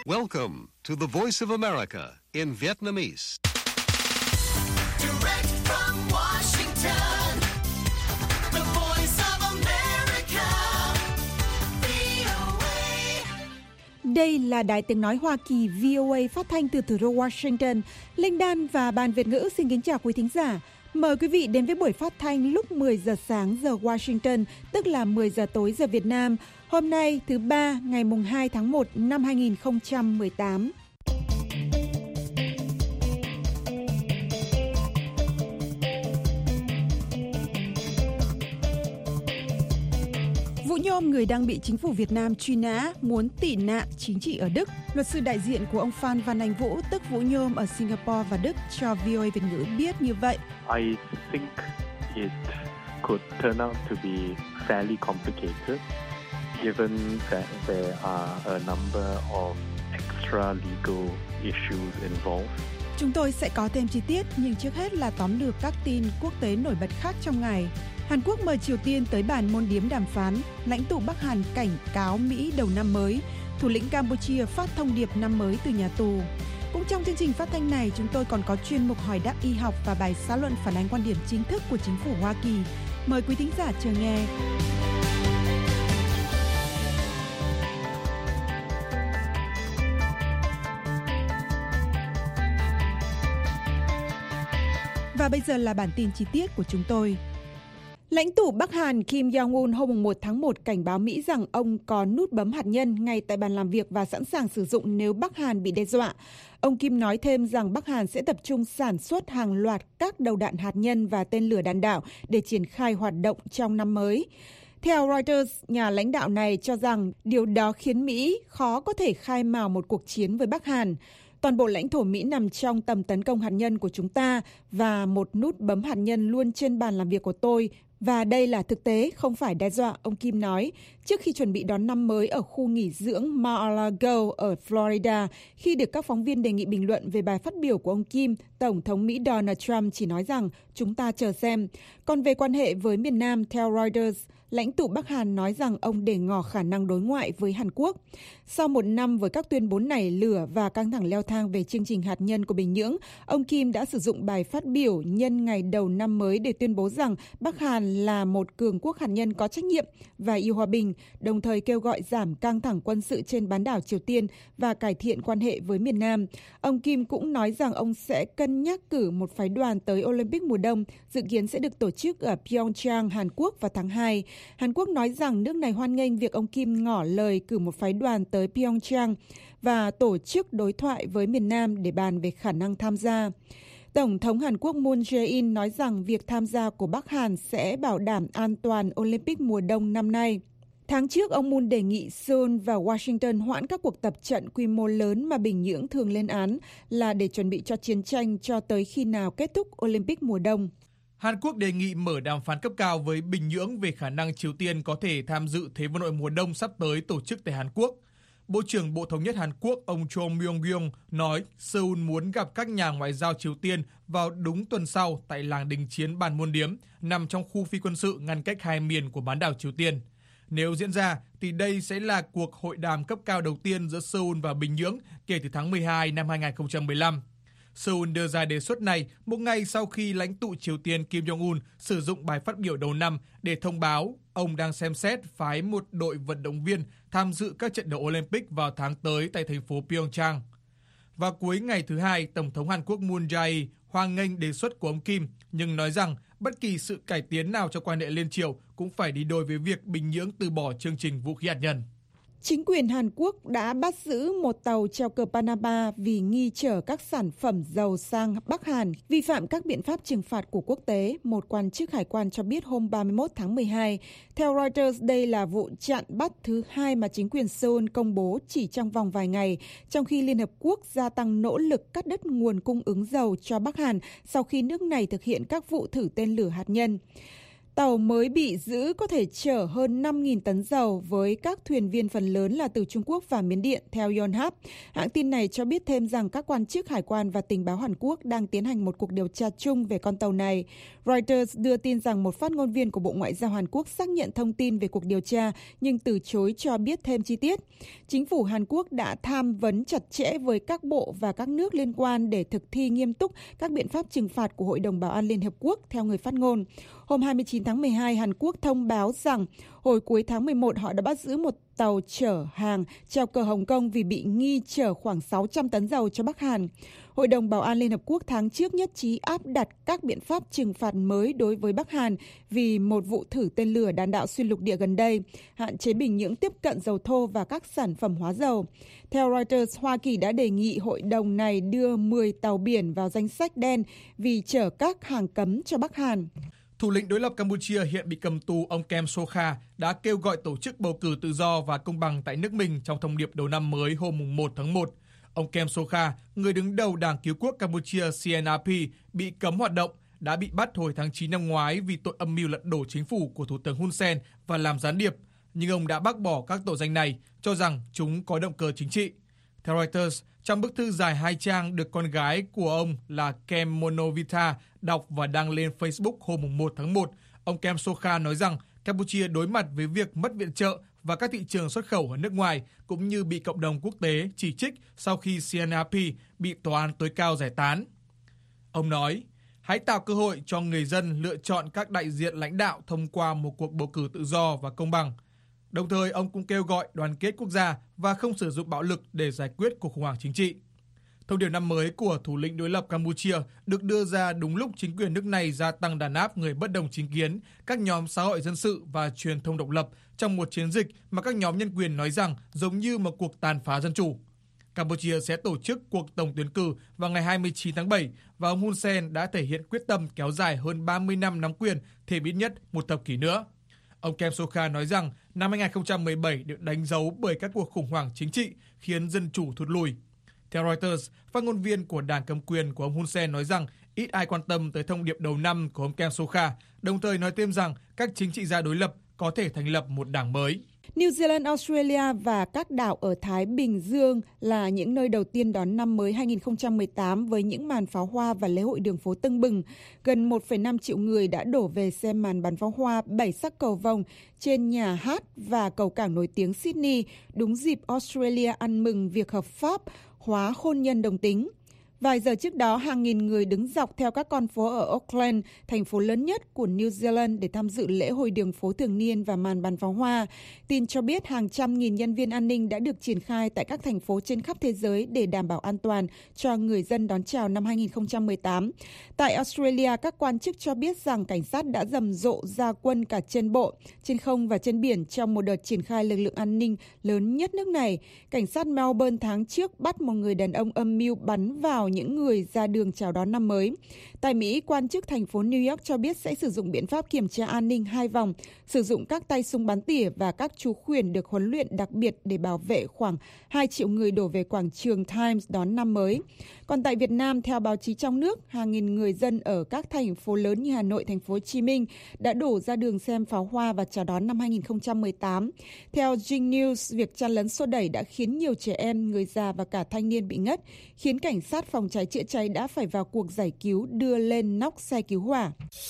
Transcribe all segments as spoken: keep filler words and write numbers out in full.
Welcome to the Voice of America in Vietnamese. Direct from Washington, the Voice of America, vê o a. Đây là Đài Tiếng Nói Hoa Kỳ vê o a phát thanh từ thủ đô Washington. Linh Đan và Ban Việt ngữ xin kính chào quý thính giả. Mời quý vị đến với buổi phát thanh lúc mười giờ sáng giờ Washington, tức là mười giờ tối giờ Việt Nam. Hôm nay thứ ba ngày mùng hai tháng một năm hai nghìn không trăm mười tám. Vũ Nhôm, người đang bị chính phủ Việt Nam truy nã, muốn tị nạn chính trị ở Đức. Luật sư đại diện của ông Phan Văn Anh Vũ, tức Vũ Nhôm ở Singapore và Đức cho vê o a Việt ngữ biết như vậy. I think it could turn out to be fairly complicated, given that there are a number of extra legal issues involved. Chúng tôi sẽ có thêm chi tiết, nhưng trước hết là tóm lược các tin quốc tế nổi bật khác trong ngày. Hàn Quốc mời Triều Tiên tới bàn môn điếm đàm phán, lãnh tụ Bắc Hàn cảnh cáo Mỹ đầu năm mới, thủ lĩnh Campuchia phát thông điệp năm mới từ nhà tù. Cũng trong chương trình phát thanh này, chúng tôi còn có chuyên mục hỏi đáp y học và bài xã luận phản ánh quan điểm chính thức của chính phủ Hoa Kỳ. Mời quý thính giả chờ nghe. Và bây giờ là bản tin chi tiết của chúng tôi. Lãnh tụ Bắc Hàn Kim Jong-un hôm một tháng một cảnh báo Mỹ rằng ông có nút bấm hạt nhân ngay tại bàn làm việc và sẵn sàng sử dụng nếu Bắc Hàn bị đe dọa. Ông Kim nói thêm rằng Bắc Hàn sẽ tập trung sản xuất hàng loạt các đầu đạn hạt nhân và tên lửa đạn đạo để triển khai hoạt động trong năm mới. Theo Reuters, nhà lãnh đạo này cho rằng điều đó khiến Mỹ khó có thể khai mào một cuộc chiến với Bắc Hàn. Toàn bộ lãnh thổ Mỹ nằm trong tầm tấn công hạt nhân của chúng ta và một nút bấm hạt nhân luôn trên bàn làm việc của tôi. Và đây là thực tế, không phải đe dọa, ông Kim nói, trước khi chuẩn bị đón năm mới ở khu nghỉ dưỡng Mar-a-Lago ở Florida. Khi được các phóng viên đề nghị bình luận về bài phát biểu của ông Kim, Tổng thống Mỹ Donald Trump chỉ nói rằng chúng ta chờ xem. Còn về quan hệ với miền Nam, theo Reuters, lãnh tụ Bắc Hàn nói rằng ông để ngỏ khả năng đối ngoại với Hàn Quốc. Sau một năm với các tuyên bố nảy lửa và căng thẳng leo thang về chương trình hạt nhân của Bình Nhưỡng, ông Kim đã sử dụng bài phát biểu nhân ngày đầu năm mới để tuyên bố rằng Bắc Hàn là một cường quốc hạt nhân có trách nhiệm và yêu hòa bình, đồng thời kêu gọi giảm căng thẳng quân sự trên bán đảo Triều Tiên và cải thiện quan hệ với miền Nam. Ông Kim cũng nói rằng ông sẽ cân nhắc cử một phái đoàn tới Olympic mùa đông, dự kiến sẽ được tổ chức ở Pyeongchang, Hàn Quốc vào tháng hai. Hàn Quốc nói rằng nước này hoan nghênh việc ông Kim ngỏ lời cử một phái đoàn tới Pyeongchang và tổ chức đối thoại với miền Nam để bàn về khả năng tham gia. Tổng thống Hàn Quốc Moon Jae-in nói rằng việc tham gia của Bắc Hàn sẽ bảo đảm an toàn Olympic mùa đông năm nay. Tháng trước, ông Moon đề nghị Seoul và Washington hoãn các cuộc tập trận quy mô lớn mà Bình Nhưỡng thường lên án là để chuẩn bị cho chiến tranh cho tới khi nào kết thúc Olympic mùa đông. Hàn Quốc đề nghị mở đàm phán cấp cao với Bình Nhưỡng về khả năng Triều Tiên có thể tham dự Thế vận hội mùa đông sắp tới tổ chức tại Hàn Quốc. Bộ trưởng Bộ Thống nhất Hàn Quốc ông Cho Myong-gyong nói Seoul muốn gặp các nhà ngoại giao Triều Tiên vào đúng tuần sau tại làng đình chiến Bàn Môn Điếm, nằm trong khu phi quân sự ngăn cách hai miền của bán đảo Triều Tiên. Nếu diễn ra, thì đây sẽ là cuộc hội đàm cấp cao đầu tiên giữa Seoul và Bình Nhưỡng kể từ tháng mười hai năm hai nghìn không trăm mười lăm. Seoul đưa ra đề xuất này một ngày sau khi lãnh tụ Triều Tiên Kim Jong-un sử dụng bài phát biểu đầu năm để thông báo ông đang xem xét phái một đội vận động viên tham dự các trận đấu Olympic vào tháng tới tại thành phố Pyeongchang. Vào cuối ngày thứ hai, Tổng thống Hàn Quốc Moon Jae-in hoan nghênh đề xuất của ông Kim, nhưng nói rằng bất kỳ sự cải tiến nào cho quan hệ liên triều cũng phải đi đôi với việc Bình Nhưỡng từ bỏ chương trình vũ khí hạt nhân. Chính quyền Hàn Quốc đã bắt giữ một tàu treo cờ Panama vì nghi chở các sản phẩm dầu sang Bắc Hàn, vi phạm các biện pháp trừng phạt của quốc tế, một quan chức hải quan cho biết hôm ba mươi mốt tháng mười hai. Theo Reuters, đây là vụ chặn bắt thứ hai mà chính quyền Seoul công bố chỉ trong vòng vài ngày, trong khi Liên Hợp Quốc gia tăng nỗ lực cắt đứt nguồn cung ứng dầu cho Bắc Hàn sau khi nước này thực hiện các vụ thử tên lửa hạt nhân. Tàu mới bị giữ có thể chở hơn năm nghìn tấn dầu với các thuyền viên phần lớn là từ Trung Quốc và Miến Điện, theo Yonhap. Hãng tin này cho biết thêm rằng các quan chức hải quan và tình báo Hàn Quốc đang tiến hành một cuộc điều tra chung về con tàu này. Reuters đưa tin rằng một phát ngôn viên của Bộ Ngoại giao Hàn Quốc xác nhận thông tin về cuộc điều tra nhưng từ chối cho biết thêm chi tiết. Chính phủ Hàn Quốc đã tham vấn chặt chẽ với các bộ và các nước liên quan để thực thi nghiêm túc các biện pháp trừng phạt của Hội đồng Bảo an Liên Hợp Quốc, theo người phát ngôn. Hôm hai mươi chín tháng mười hai, Hàn Quốc thông báo rằng hồi cuối tháng mười một họ đã bắt giữ một tàu chở hàng treo cờ Hồng Kông vì bị nghi chở khoảng sáu trăm tấn dầu cho Bắc Hàn. Hội đồng Bảo an Liên Hợp Quốc tháng trước nhất trí áp đặt các biện pháp trừng phạt mới đối với Bắc Hàn vì một vụ thử tên lửa đạn đạo xuyên lục địa gần đây, hạn chế Bình Nhưỡng tiếp cận dầu thô và các sản phẩm hóa dầu. Theo Reuters, Hoa Kỳ đã đề nghị hội đồng này đưa mười tàu biển vào danh sách đen vì chở các hàng cấm cho Bắc Hàn. Thủ lĩnh đối lập Campuchia hiện bị cầm tù ông Kem Sokha đã kêu gọi tổ chức bầu cử tự do và công bằng tại nước mình trong thông điệp đầu năm mới hôm một tháng một. Ông Kem Sokha, người đứng đầu Đảng Cứu quốc Campuchia C N R P, bị cấm hoạt động, đã bị bắt hồi tháng chín năm ngoái vì tội âm mưu lật đổ chính phủ của Thủ tướng Hun Sen và làm gián điệp, nhưng ông đã bác bỏ các tội danh này, cho rằng chúng có động cơ chính trị. Theo Reuters, trong bức thư dài hai trang được con gái của ông là Kem Monovita đọc và đăng lên Facebook hôm một tháng một, ông Kem Sokha nói rằng Campuchia đối mặt với việc mất viện trợ và các thị trường xuất khẩu ở nước ngoài, cũng như bị cộng đồng quốc tế chỉ trích sau khi C N R P bị tòa án tối cao giải tán. Ông nói, hãy tạo cơ hội cho người dân lựa chọn các đại diện lãnh đạo thông qua một cuộc bầu cử tự do và công bằng. Đồng thời, ông cũng kêu gọi đoàn kết quốc gia và không sử dụng bạo lực để giải quyết cuộc khủng hoảng chính trị. Thông điệp năm mới của thủ lĩnh đối lập Campuchia được đưa ra đúng lúc chính quyền nước này gia tăng đàn áp người bất đồng chính kiến, các nhóm xã hội dân sự và truyền thông độc lập trong một chiến dịch mà các nhóm nhân quyền nói rằng giống như một cuộc tàn phá dân chủ. Campuchia sẽ tổ chức cuộc tổng tuyển cử vào ngày hai mươi chín tháng bảy và ông Hun Sen đã thể hiện quyết tâm kéo dài hơn ba mươi năm nắm quyền, thêm ít nhất một thập kỷ nữa. Ông Kem Sokha nói rằng năm hai không một bảy được đánh dấu bởi các cuộc khủng hoảng chính trị khiến dân chủ thụt lùi. Theo Reuters, phát ngôn viên của đảng cầm quyền của ông Hun Sen nói rằng ít ai quan tâm tới thông điệp đầu năm của ông Kem Sokha, đồng thời nói thêm rằng các chính trị gia đối lập có thể thành lập một đảng mới. New Zealand, Australia và các đảo ở Thái Bình Dương là những nơi đầu tiên đón năm mới hai không một tám với những màn pháo hoa và lễ hội đường phố tưng bừng. Gần một phẩy năm triệu người đã đổ về xem màn bắn pháo hoa bảy sắc cầu vồng trên nhà hát và cầu cảng nổi tiếng Sydney, đúng dịp Australia ăn mừng việc hợp pháp hóa hôn nhân đồng tính. Vài giờ trước đó, hàng nghìn người đứng dọc theo các con phố ở Auckland, thành phố lớn nhất của New Zealand để tham dự lễ hội đường phố thường niên và màn bắn pháo hoa. Tin cho biết hàng trăm nghìn nhân viên an ninh đã được triển khai tại các thành phố trên khắp thế giới để đảm bảo an toàn cho người dân đón chào năm hai không một tám. Tại Australia, các quan chức cho biết rằng cảnh sát đã rầm rộ ra quân cả trên bộ, trên không và trên biển trong một đợt triển khai lực lượng an ninh lớn nhất nước này. Cảnh sát Melbourne tháng trước bắt một người đàn ông âm mưu bắn vào những người ra đường chào đón năm mới. Tại Mỹ, quan chức thành phố New York cho biết sẽ sử dụng biện pháp kiểm tra an ninh hai vòng, sử dụng các tay súng bắn tỉa và các chú khuyển được huấn luyện đặc biệt để bảo vệ khoảng hai triệu người đổ về quảng trường Times đón năm mới. Còn tại Việt Nam, theo báo chí trong nước, hàng nghìn người dân ở các thành phố lớn như Hà Nội, thành phố Hồ Chí Minh đã đổ ra đường xem pháo hoa và chào đón năm hai không một tám. Theo Zing News, việc chen lấn xô đẩy đã khiến nhiều trẻ em, người già và cả thanh niên bị ngất, khiến cảnh sát phòng cháy chữa cháy đã phải vào cuộc giải cứu, đưa lên nóc xe cứu hỏa.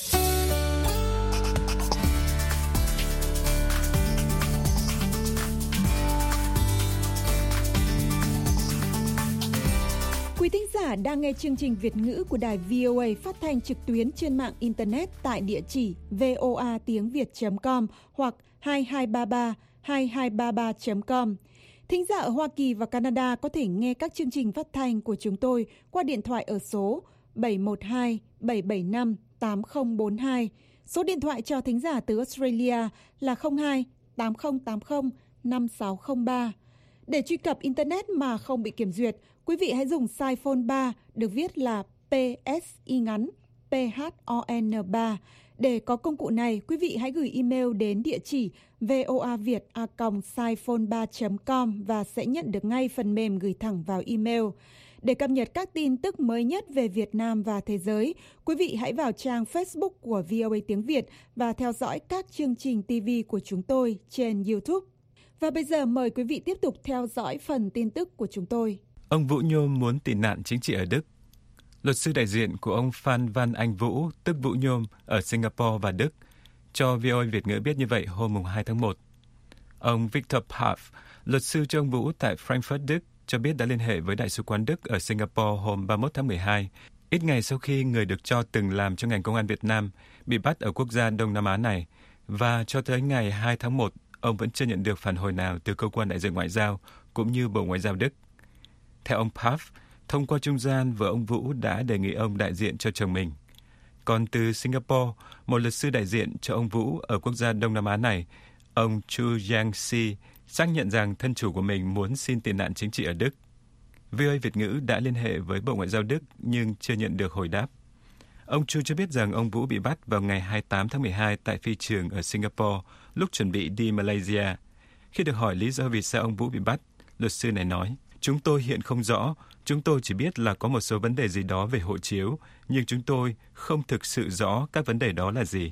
Quý thính giả đang nghe chương trình Việt ngữ của đài vê o a phát thanh trực tuyến trên mạng Internet tại địa chỉ voa tiếng việt chấm com hoặc hai hai ba ba hai hai ba ba chấm com. Thính giả ở Hoa Kỳ và Canada có thể nghe các chương trình phát thanh của chúng tôi qua điện thoại ở số bảy một hai bảy bảy năm tám không bốn hai. Số điện thoại cho thính giả từ Australia là không hai tám không tám không năm sáu không ba. Để truy cập Internet mà không bị kiểm duyệt, quý vị hãy dùng size phone ba được viết là pê ét i ngắn pê hát o en ba. Để có công cụ này, quý vị hãy gửi email đến địa chỉ voaviet a còng siphone ba chấm com và sẽ nhận được ngay phần mềm gửi thẳng vào email. Để cập nhật các tin tức mới nhất về Việt Nam và thế giới, quý vị hãy vào trang Facebook của vê o a tiếng Việt và theo dõi các chương trình ti vi của chúng tôi trên YouTube. Và bây giờ mời quý vị tiếp tục theo dõi phần tin tức của chúng tôi. Ông Vũ Nhôm muốn tị nạn chính trị ở Đức. Luật sư đại diện của ông Phan Văn Anh Vũ, tức Vũ Nhôm, ở Singapore và Đức, cho vê o a Việt ngữ biết như vậy hôm hai tháng một. Ông Victor Paff, luật sư cho ông Vũ tại Frankfurt, Đức, cho biết đã liên hệ với Đại sứ quán Đức ở Singapore hôm ba mươi mốt tháng mười hai, ít ngày sau khi người được cho từng làm cho ngành công an Việt Nam bị bắt ở quốc gia Đông Nam Á này, và cho tới ngày hai tháng một, ông vẫn chưa nhận được phản hồi nào từ cơ quan đại diện ngoại giao cũng như Bộ Ngoại giao Đức. Theo ông Paff, thông qua trung gian, vợ ông Vũ đã đề nghị ông đại diện cho chồng mình. Còn từ Singapore, một luật sư đại diện cho ông Vũ ở quốc gia Đông Nam Á này, ông Chu Yang-si, xác nhận rằng thân chủ của mình muốn xin tị nạn chính trị ở Đức. vê o a Việt ngữ đã liên hệ với Bộ Ngoại giao Đức nhưng chưa nhận được hồi đáp. Ông Chu cho biết rằng ông Vũ bị bắt vào ngày hai mươi tám tháng mười hai tại phi trường ở Singapore lúc chuẩn bị đi Malaysia. Khi được hỏi lý do vì sao ông Vũ bị bắt, luật sư này nói, chúng tôi hiện không rõ, chúng tôi chỉ biết là có một số vấn đề gì đó về hộ chiếu, nhưng chúng tôi không thực sự rõ các vấn đề đó là gì.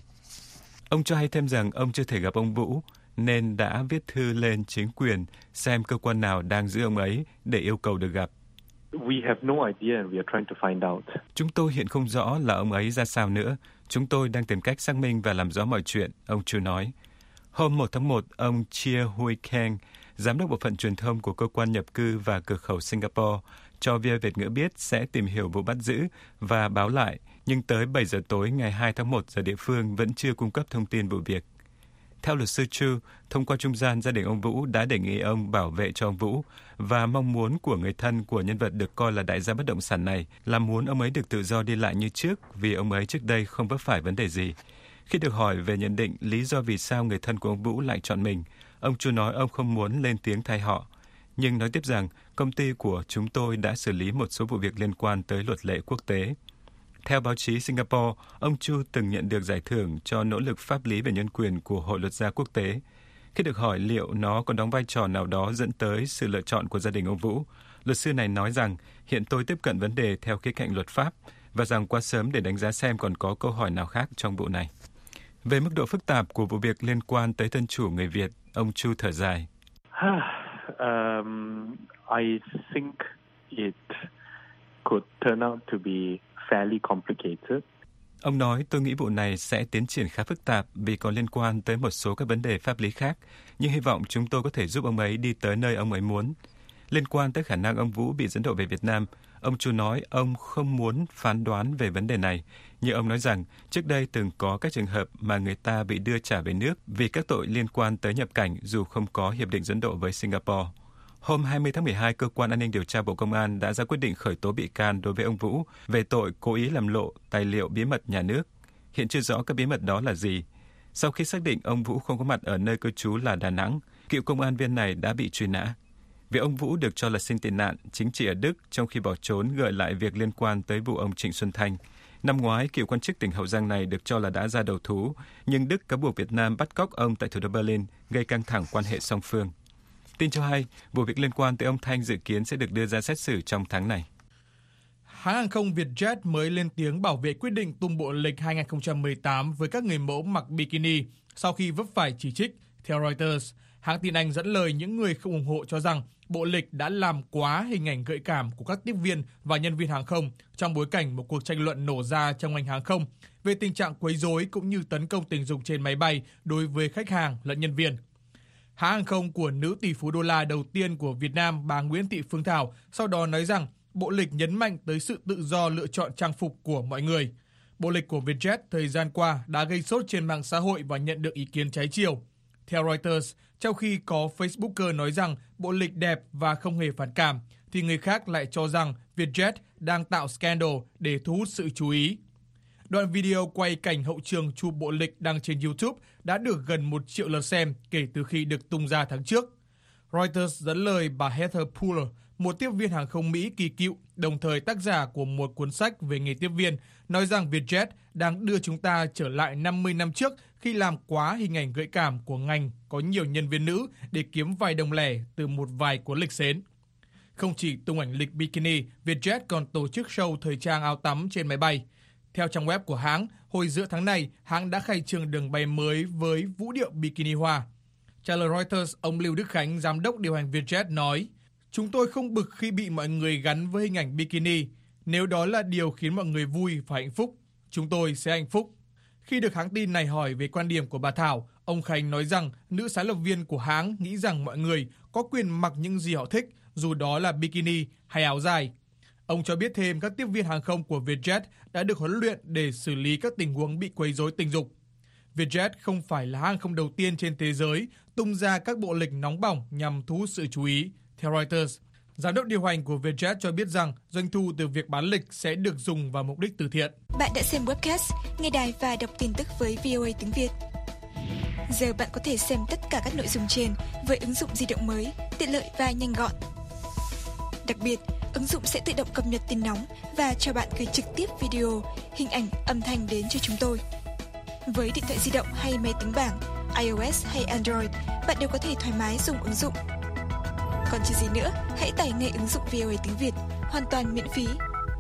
Ông cho hay thêm rằng ông chưa thể gặp ông Vũ, nên đã viết thư lên chính quyền xem cơ quan nào đang giữ ông ấy để yêu cầu được gặp. We have no idea and we are trying to find out. Chúng tôi hiện không rõ là ông ấy ra sao nữa. Chúng tôi đang tìm cách xác minh và làm rõ mọi chuyện, ông Chu nói. Hôm một tháng một, ông Chia Hui Kang, giám đốc bộ phận truyền thông của cơ quan nhập cư và cửa khẩu Singapore, cho vê o a Việt ngữ biết sẽ tìm hiểu vụ bắt giữ và báo lại, nhưng tới bảy giờ tối ngày hai tháng một giờ địa phương vẫn chưa cung cấp thông tin vụ việc. Theo luật sư Chu, thông qua trung gian, gia đình ông Vũ đã đề nghị ông bảo vệ cho ông Vũ, và mong muốn của người thân của nhân vật được coi là đại gia bất động sản này là muốn ông ấy được tự do đi lại như trước vì ông ấy trước đây không vấp phải vấn đề gì. Khi được hỏi về nhận định lý do vì sao người thân của ông Vũ lại chọn mình, ông Chu nói ông không muốn lên tiếng thay họ, nhưng nói tiếp rằng công ty của chúng tôi đã xử lý một số vụ việc liên quan tới luật lệ quốc tế. Theo báo chí Singapore, ông Chu từng nhận được giải thưởng cho nỗ lực pháp lý về nhân quyền của Hội luật gia quốc tế. Khi được hỏi liệu nó có đóng vai trò nào đó dẫn tới sự lựa chọn của gia đình ông Vũ, luật sư này nói rằng hiện tôi tiếp cận vấn đề theo khía cạnh luật pháp và rằng quá sớm để đánh giá xem còn có câu hỏi nào khác trong vụ này. Về mức độ phức tạp của vụ việc liên quan tới thân chủ người Việt, ông Chu thở dài. um, I think it could turn out to be fairly complicated. Ông nói, tôi nghĩ vụ này sẽ tiến triển khá phức tạp vì có liên quan tới một số các vấn đề pháp lý khác, nhưng hy vọng chúng tôi có thể giúp ông ấy đi tới nơi ông ấy muốn. Liên quan tới khả năng ông Vũ bị dẫn độ về Việt Nam, ông Chu nói ông không muốn phán đoán về vấn đề này, nhưng ông nói rằng trước đây từng có các trường hợp mà người ta bị đưa trả về nước vì các tội liên quan tới nhập cảnh dù không có hiệp định dẫn độ với Singapore. Hôm hai mươi tháng mười hai, Cơ quan An ninh Điều tra Bộ Công an đã ra quyết định khởi tố bị can đối với ông Vũ về tội cố ý làm lộ tài liệu bí mật nhà nước. Hiện chưa rõ các bí mật đó là gì. Sau khi xác định ông Vũ không có mặt ở nơi cư trú là Đà Nẵng, cựu công an viên này đã bị truy nã. Vì ông Vũ được cho là xin tị nạn chính trị ở Đức trong khi bỏ trốn gợi lại việc liên quan tới vụ ông Trịnh Xuân Thanh. Năm ngoái, cựu quan chức tỉnh Hậu Giang này được cho là đã ra đầu thú, nhưng Đức cáo buộc Việt Nam bắt cóc ông tại thủ đô Berlin, gây căng thẳng quan hệ song phương. Tin cho hay, vụ việc liên quan tới ông Thanh dự kiến sẽ được đưa ra xét xử trong tháng này. Hãng hàng không Vietjet mới lên tiếng bảo vệ quyết định tung bộ lịch hai không một tám với các người mẫu mặc bikini sau khi vấp phải chỉ trích. Theo Reuters, hãng tin Anh dẫn lời những người không ủng hộ cho rằng bộ lịch đã làm quá hình ảnh gợi cảm của các tiếp viên và nhân viên hàng không trong bối cảnh một cuộc tranh luận nổ ra trong ngành hàng không về tình trạng quấy rối cũng như tấn công tình dục trên máy bay đối với khách hàng lẫn nhân viên. Hãng hàng không của nữ tỷ phú đô la đầu tiên của Việt Nam, bà Nguyễn Thị Phương Thảo, sau đó nói rằng bộ lịch nhấn mạnh tới sự tự do lựa chọn trang phục của mọi người. Bộ lịch của Vietjet thời gian qua đã gây sốt trên mạng xã hội và nhận được ý kiến trái chiều. Theo Reuters, trong khi có Facebooker nói rằng bộ lịch đẹp và không hề phản cảm, thì người khác lại cho rằng Vietjet đang tạo scandal để thu hút sự chú ý. Đoạn video quay cảnh hậu trường chụp bộ lịch đăng trên YouTube đã được gần một triệu lượt xem kể từ khi được tung ra tháng trước. Reuters dẫn lời bà Heather Puller, một tiếp viên hàng không Mỹ kỳ cựu, đồng thời tác giả của một cuốn sách về nghề tiếp viên, nói rằng Vietjet đang đưa chúng ta trở lại năm mươi năm trước khi làm quá hình ảnh gợi cảm của ngành có nhiều nhân viên nữ để kiếm vài đồng lẻ từ một vài cuốn lịch sến. Không chỉ tung ảnh lịch bikini, Vietjet còn tổ chức show thời trang áo tắm trên máy bay. Theo trang web của hãng, hồi giữa tháng này, hãng đã khai trương đường bay mới với vũ điệu bikini hoa. Trả lời Reuters, ông Lưu Đức Khánh, giám đốc điều hành Vietjet nói, chúng tôi không bực khi bị mọi người gắn với hình ảnh bikini. Nếu đó là điều khiến mọi người vui và hạnh phúc, chúng tôi sẽ hạnh phúc. Khi được hãng tin này hỏi về quan điểm của bà Thảo, ông Khánh nói rằng nữ sáng lập viên của hãng nghĩ rằng mọi người có quyền mặc những gì họ thích, dù đó là bikini hay áo dài. Ông cho biết thêm các tiếp viên hàng không của Vietjet đã được huấn luyện để xử lý các tình huống bị quấy rối tình dục. Vietjet không phải là hãng không đầu tiên trên thế giới tung ra các bộ lịch nóng bỏng nhằm thu hút sự chú ý, theo Reuters. Giám đốc điều hành của Vietjet cho biết rằng doanh thu từ việc bán lịch sẽ được dùng vào mục đích từ thiện. Bạn đã xem webcast, nghe đài và đọc tin tức với vê o a tiếng Việt. Giờ bạn có thể xem tất cả các nội dung trên với ứng dụng di động mới, tiện lợi và nhanh gọn. Đặc biệt, ứng dụng sẽ tự động cập nhật tin nóng và cho bạn gửi trực tiếp video, hình ảnh, âm thanh đến cho chúng tôi. Với điện thoại di động hay máy tính bảng, iOS hay Android, bạn đều có thể thoải mái dùng ứng dụng. Còn chờ gì nữa, hãy tải ngay ứng dụng vê o a tiếng Việt, hoàn toàn miễn phí.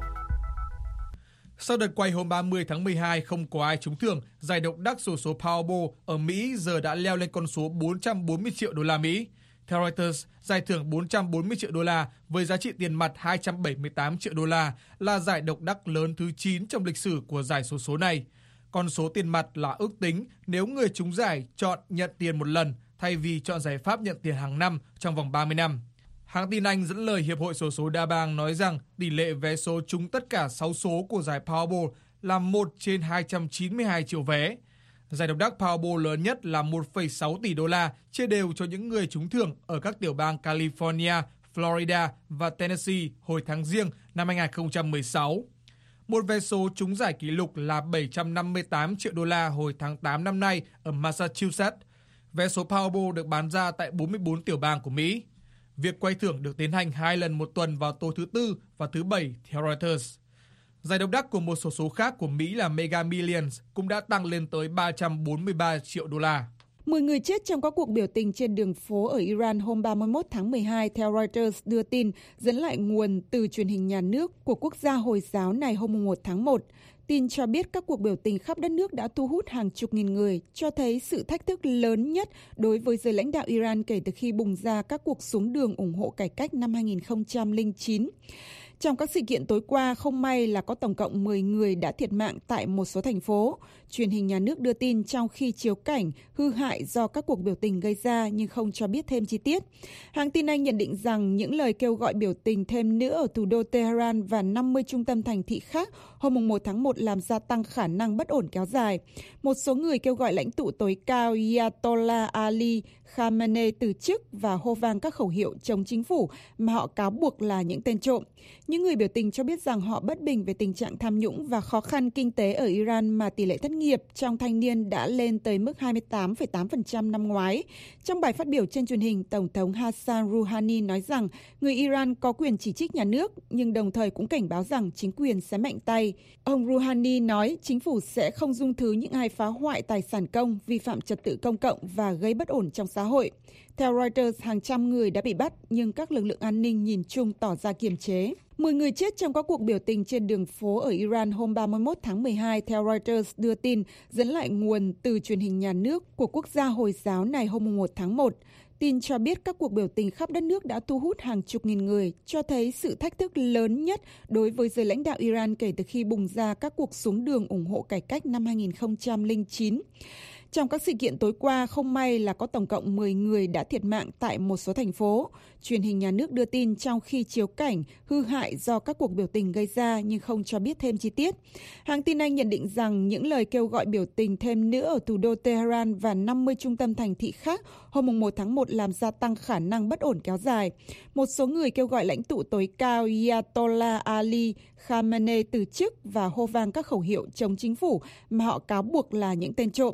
Sau đợt quay hôm ba mươi tháng mười hai không có ai trúng thưởng, giải độc đắc xổ số Powerball ở Mỹ giờ đã leo lên con số bốn trăm bốn mươi triệu đô la Mỹ. Theo Reuters, giải thưởng bốn trăm bốn mươi triệu đô la với giá trị tiền mặt hai trăm bảy mươi tám triệu đô la là giải độc đắc lớn thứ chín trong lịch sử của giải xổ số này. Con số tiền mặt là ước tính nếu người trúng giải chọn nhận tiền một lần thay vì chọn giải pháp nhận tiền hàng năm trong vòng ba mươi năm. Hãng tin Anh dẫn lời Hiệp hội xổ số đa bang nói rằng tỷ lệ vé số trúng tất cả sáu số của giải Powerball là một trên hai trăm chín mươi hai triệu vé. Giải độc đắc Powerball lớn nhất là một phẩy sáu tỷ đô la chia đều cho những người trúng thưởng ở các tiểu bang California, Florida và Tennessee hồi tháng Giêng năm hai không một sáu. Một vé số trúng giải kỷ lục là bảy trăm năm mươi tám triệu đô la hồi tháng tám năm nay ở Massachusetts. Vé số Powerball được bán ra tại bốn mươi bốn tiểu bang của Mỹ. Việc quay thưởng được tiến hành hai lần một tuần vào tối thứ Tư và thứ Bảy, theo Reuters. Giải độc đắc của một xổ số khác của Mỹ là Mega Millions cũng đã tăng lên tới ba trăm bốn mươi ba triệu đô la. mười người chết trong các cuộc biểu tình trên đường phố ở Iran hôm ba mươi mốt tháng mười hai, theo Reuters đưa tin, dẫn lại nguồn từ truyền hình nhà nước của quốc gia Hồi giáo này hôm một tháng một. Tin cho biết các cuộc biểu tình khắp đất nước đã thu hút hàng chục nghìn người, cho thấy sự thách thức lớn nhất đối với giới lãnh đạo Iran kể từ khi bùng ra các cuộc xuống đường ủng hộ cải cách năm hai không không chín. Trong các sự kiện tối qua, không may là có tổng cộng mười người đã thiệt mạng tại một số thành phố. Truyền hình nhà nước đưa tin trong khi chiếu cảnh hư hại do các cuộc biểu tình gây ra nhưng không cho biết thêm chi tiết. Hãng tin Anh nhận định rằng những lời kêu gọi biểu tình thêm nữa ở thủ đô Tehran và năm mươi trung tâm thành thị khác hôm một tháng một làm gia tăng khả năng bất ổn kéo dài. Một số người kêu gọi lãnh tụ tối cao Ayatollah Ali Khamenei từ chức và hô vang các khẩu hiệu chống chính phủ mà họ cáo buộc là những tên trộm. Những người biểu tình cho biết rằng họ bất bình về tình trạng tham nhũng và khó khăn kinh tế ở Iran mà tỷ lệ thất nghiệp trong thanh niên đã lên tới mức hai mươi tám phẩy tám phần trăm năm ngoái. Trong bài phát biểu trên truyền hình, Tổng thống Hassan Rouhani nói rằng người Iran có quyền chỉ trích nhà nước, nhưng đồng thời cũng cảnh báo rằng chính quyền sẽ mạnh tay. Ông Rouhani nói chính phủ sẽ không dung thứ những ai phá hoại tài sản công, vi phạm trật tự công cộng và gây bất ổn trong xã hội. Theo Reuters, hàng trăm người đã bị bắt, nhưng các lực lượng an ninh nhìn chung tỏ ra kiềm chế. mười người chết trong các cuộc biểu tình trên đường phố ở Iran hôm ba mươi mốt tháng mười hai, theo Reuters đưa tin, dẫn lại nguồn từ truyền hình nhà nước của quốc gia Hồi giáo này hôm một tháng một. Tin cho biết các cuộc biểu tình khắp đất nước đã thu hút hàng chục nghìn người, cho thấy sự thách thức lớn nhất đối với giới lãnh đạo Iran kể từ khi bùng ra các cuộc xuống đường ủng hộ cải cách năm hai không không chín. Trong các sự kiện tối qua, không may là có tổng cộng mười người đã thiệt mạng tại một số thành phố. Truyền hình nhà nước đưa tin trong khi chiếu cảnh hư hại do các cuộc biểu tình gây ra nhưng không cho biết thêm chi tiết. Hãng tin Anh nhận định rằng những lời kêu gọi biểu tình thêm nữa ở thủ đô Tehran và năm mươi trung tâm thành thị khác hôm một tháng một làm gia tăng khả năng bất ổn kéo dài. Một số người kêu gọi lãnh tụ tối cao Ayatollah Ali Khamenei từ chức và hô vang các khẩu hiệu chống chính phủ mà họ cáo buộc là những tên trộm.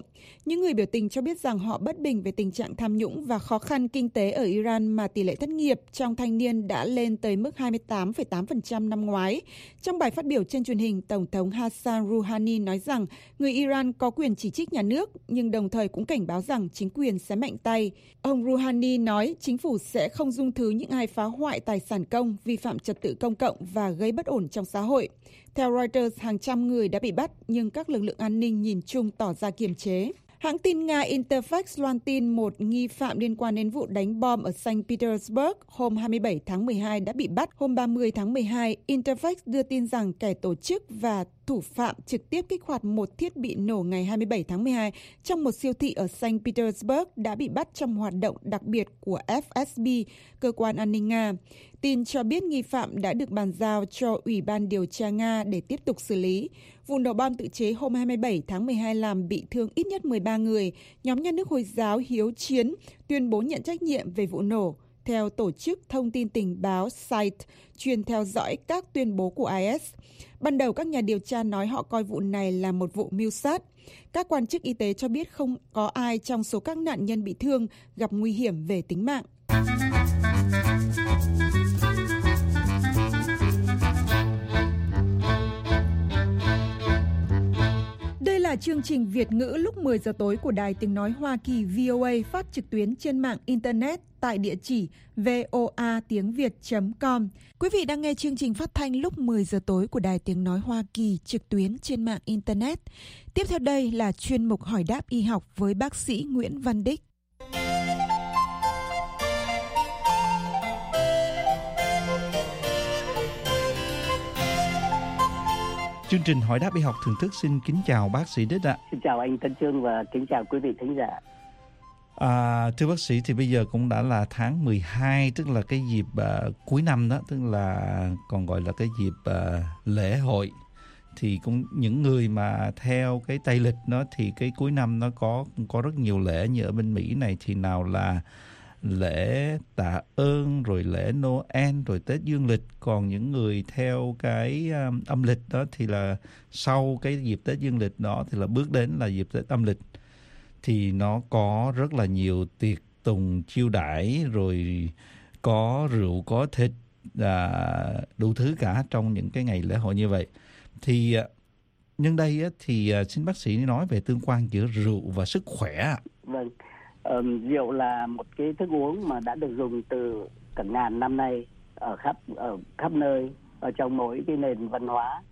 Những người biểu tình cho biết rằng họ bất bình về tình trạng tham nhũng và khó khăn kinh tế ở Iran mà tỷ lệ thất nghiệp trong thanh niên đã lên tới mức hai mươi tám phẩy tám phần trăm năm ngoái. Trong bài phát biểu trên truyền hình, Tổng thống Hassan Rouhani nói rằng người Iran có quyền chỉ trích nhà nước, nhưng đồng thời cũng cảnh báo rằng chính quyền sẽ mạnh tay. Ông Rouhani nói chính phủ sẽ không dung thứ những ai phá hoại tài sản công, vi phạm trật tự công cộng và gây bất ổn trong xã hội. Theo Reuters, hàng trăm người đã bị bắt, nhưng các lực lượng an ninh nhìn chung tỏ ra kiềm chế. Hãng tin Nga Interfax loan tin một nghi phạm liên quan đến vụ đánh bom ở Saint Petersburg hôm hai mươi bảy tháng mười hai đã bị bắt. Hôm ba mươi tháng mười hai, Interfax đưa tin rằng kẻ tổ chức và thủ phạm trực tiếp kích hoạt một thiết bị nổ ngày hai mươi bảy tháng mười hai trong một siêu thị ở Saint Petersburg đã bị bắt trong hoạt động đặc biệt của F S B, cơ quan an ninh Nga. Tin cho biết nghi phạm đã được bàn giao cho Ủy ban điều tra Nga để tiếp tục xử lý. Vụ nổ bom tự chế hôm hai mươi bảy tháng mười hai làm bị thương ít nhất mười ba người. Nhóm nhà nước Hồi giáo Hiếu Chiến tuyên bố nhận trách nhiệm về vụ nổ. Theo tổ chức thông tin tình báo Site, chuyên theo dõi các tuyên bố của I S. Ban đầu các nhà điều tra nói họ coi vụ này là một vụ mưu sát. Các quan chức y tế cho biết không có ai trong số các nạn nhân bị thương gặp nguy hiểm về tính mạng. Đây là chương trình Việt ngữ lúc mười giờ tối của Đài Tiếng Nói Hoa Kỳ V O A phát trực tuyến trên mạng Internet tại địa chỉ voa tiếng việt chấm com. Quý vị đang nghe chương trình phát thanh lúc mười giờ tối của Đài Tiếng Nói Hoa Kỳ trực tuyến trên mạng Internet. Tiếp theo đây là chuyên mục hỏi đáp y học với bác sĩ Nguyễn Văn Đích. Chương trình hỏi đáp y học thường thức xin kính chào bác sĩ Đích ạ. Xin chào anh Tân Chương và kính chào quý vị thính giả. À, thưa bác sĩ, thì bây giờ cũng đã là tháng mười hai, tức là cái dịp uh, cuối năm đó, tức là còn gọi là cái dịp uh, lễ hội. Thì cũng những người mà theo cái tây lịch đó thì cái cuối năm nó có có rất nhiều lễ, như ở bên Mỹ này thì nào là lễ tạ ơn, rồi lễ Noel, rồi Tết Dương lịch. Còn những người theo cái um, âm lịch đó thì là sau cái dịp Tết Dương lịch đó thì là bước đến là dịp Tết âm lịch. Thì nó có rất là nhiều tiệc tùng chiêu đãi, rồi có rượu, có thịt, à, đủ thứ cả trong những cái ngày lễ hội như vậy. Thì nhân đây á, thì xin bác sĩ nói về tương quan giữa rượu và sức khỏe. Vâng, um, rượu là một cái thức uống mà đã được dùng từ cả ngàn năm nay ở khắp ở khắp nơi, ở trong mỗi cái nền văn hóa,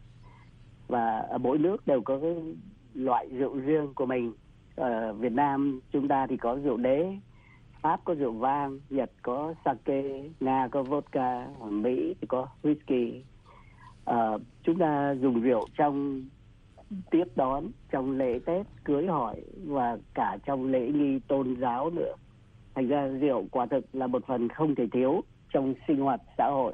và ở mỗi nước đều có cái loại rượu riêng của mình. Ở Việt Nam chúng ta thì có rượu đế, Pháp có rượu vang, Nhật có sake, Nga có vodka, ở Mỹ thì có whisky. Uh, chúng ta dùng rượu trong tiếp đón, trong lễ Tết, cưới hỏi và cả trong lễ nghi tôn giáo nữa. Thành ra rượu quả thực là một phần không thể thiếu trong sinh hoạt xã hội.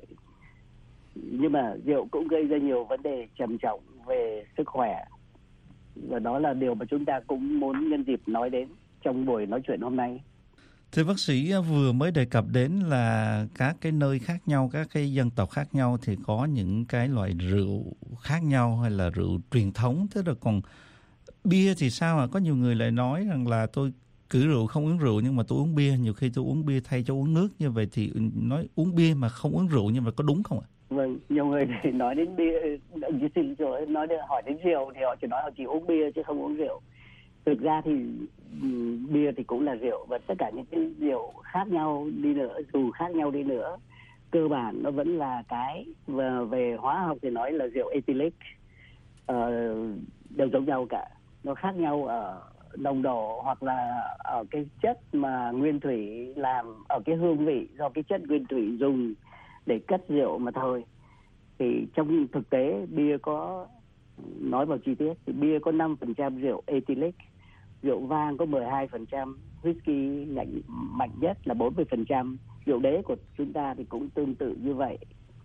Nhưng mà rượu cũng gây ra nhiều vấn đề trầm trọng về sức khỏe. Và đó là điều mà chúng ta cũng muốn nhân dịp nói đến trong buổi nói chuyện hôm nay. Thưa bác sĩ, vừa mới đề cập đến là các cái nơi khác nhau, các cái dân tộc khác nhau thì có những cái loại rượu khác nhau hay là rượu truyền thống. Thế rồi còn bia thì sao ạ? Có nhiều người lại nói rằng là tôi cử rượu không uống rượu nhưng mà tôi uống bia. Nhiều khi tôi uống bia thay cho uống nước. Như vậy thì nói uống bia mà không uống rượu, nhưng mà có đúng không ạ? Vâng, nhiều người thì nói đến bia, xin lỗi, nói đến, hỏi đến rượu thì họ chỉ nói họ chỉ uống bia chứ không uống rượu. Thực ra thì um, bia thì cũng là rượu, và tất cả những cái rượu khác nhau đi nữa, dù khác nhau đi nữa, cơ bản nó vẫn là cái, và về hóa học thì nói là rượu ethylic, uh, đều giống nhau cả. Nó khác nhau ở nồng độ hoặc là ở cái chất mà nguyên thủy làm, ở cái hương vị do cái chất nguyên thủy dùng để cất rượu mà thôi. Thì trong thực tế bia có, nói vào chi tiết thì bia có năm phần trăm rượu ethylic, rượu vang có mười hai phần trăm, whisky mạnh, mạnh nhất là bốn mươi phần trăm. Rượu đế của chúng ta thì cũng tương tự như vậy.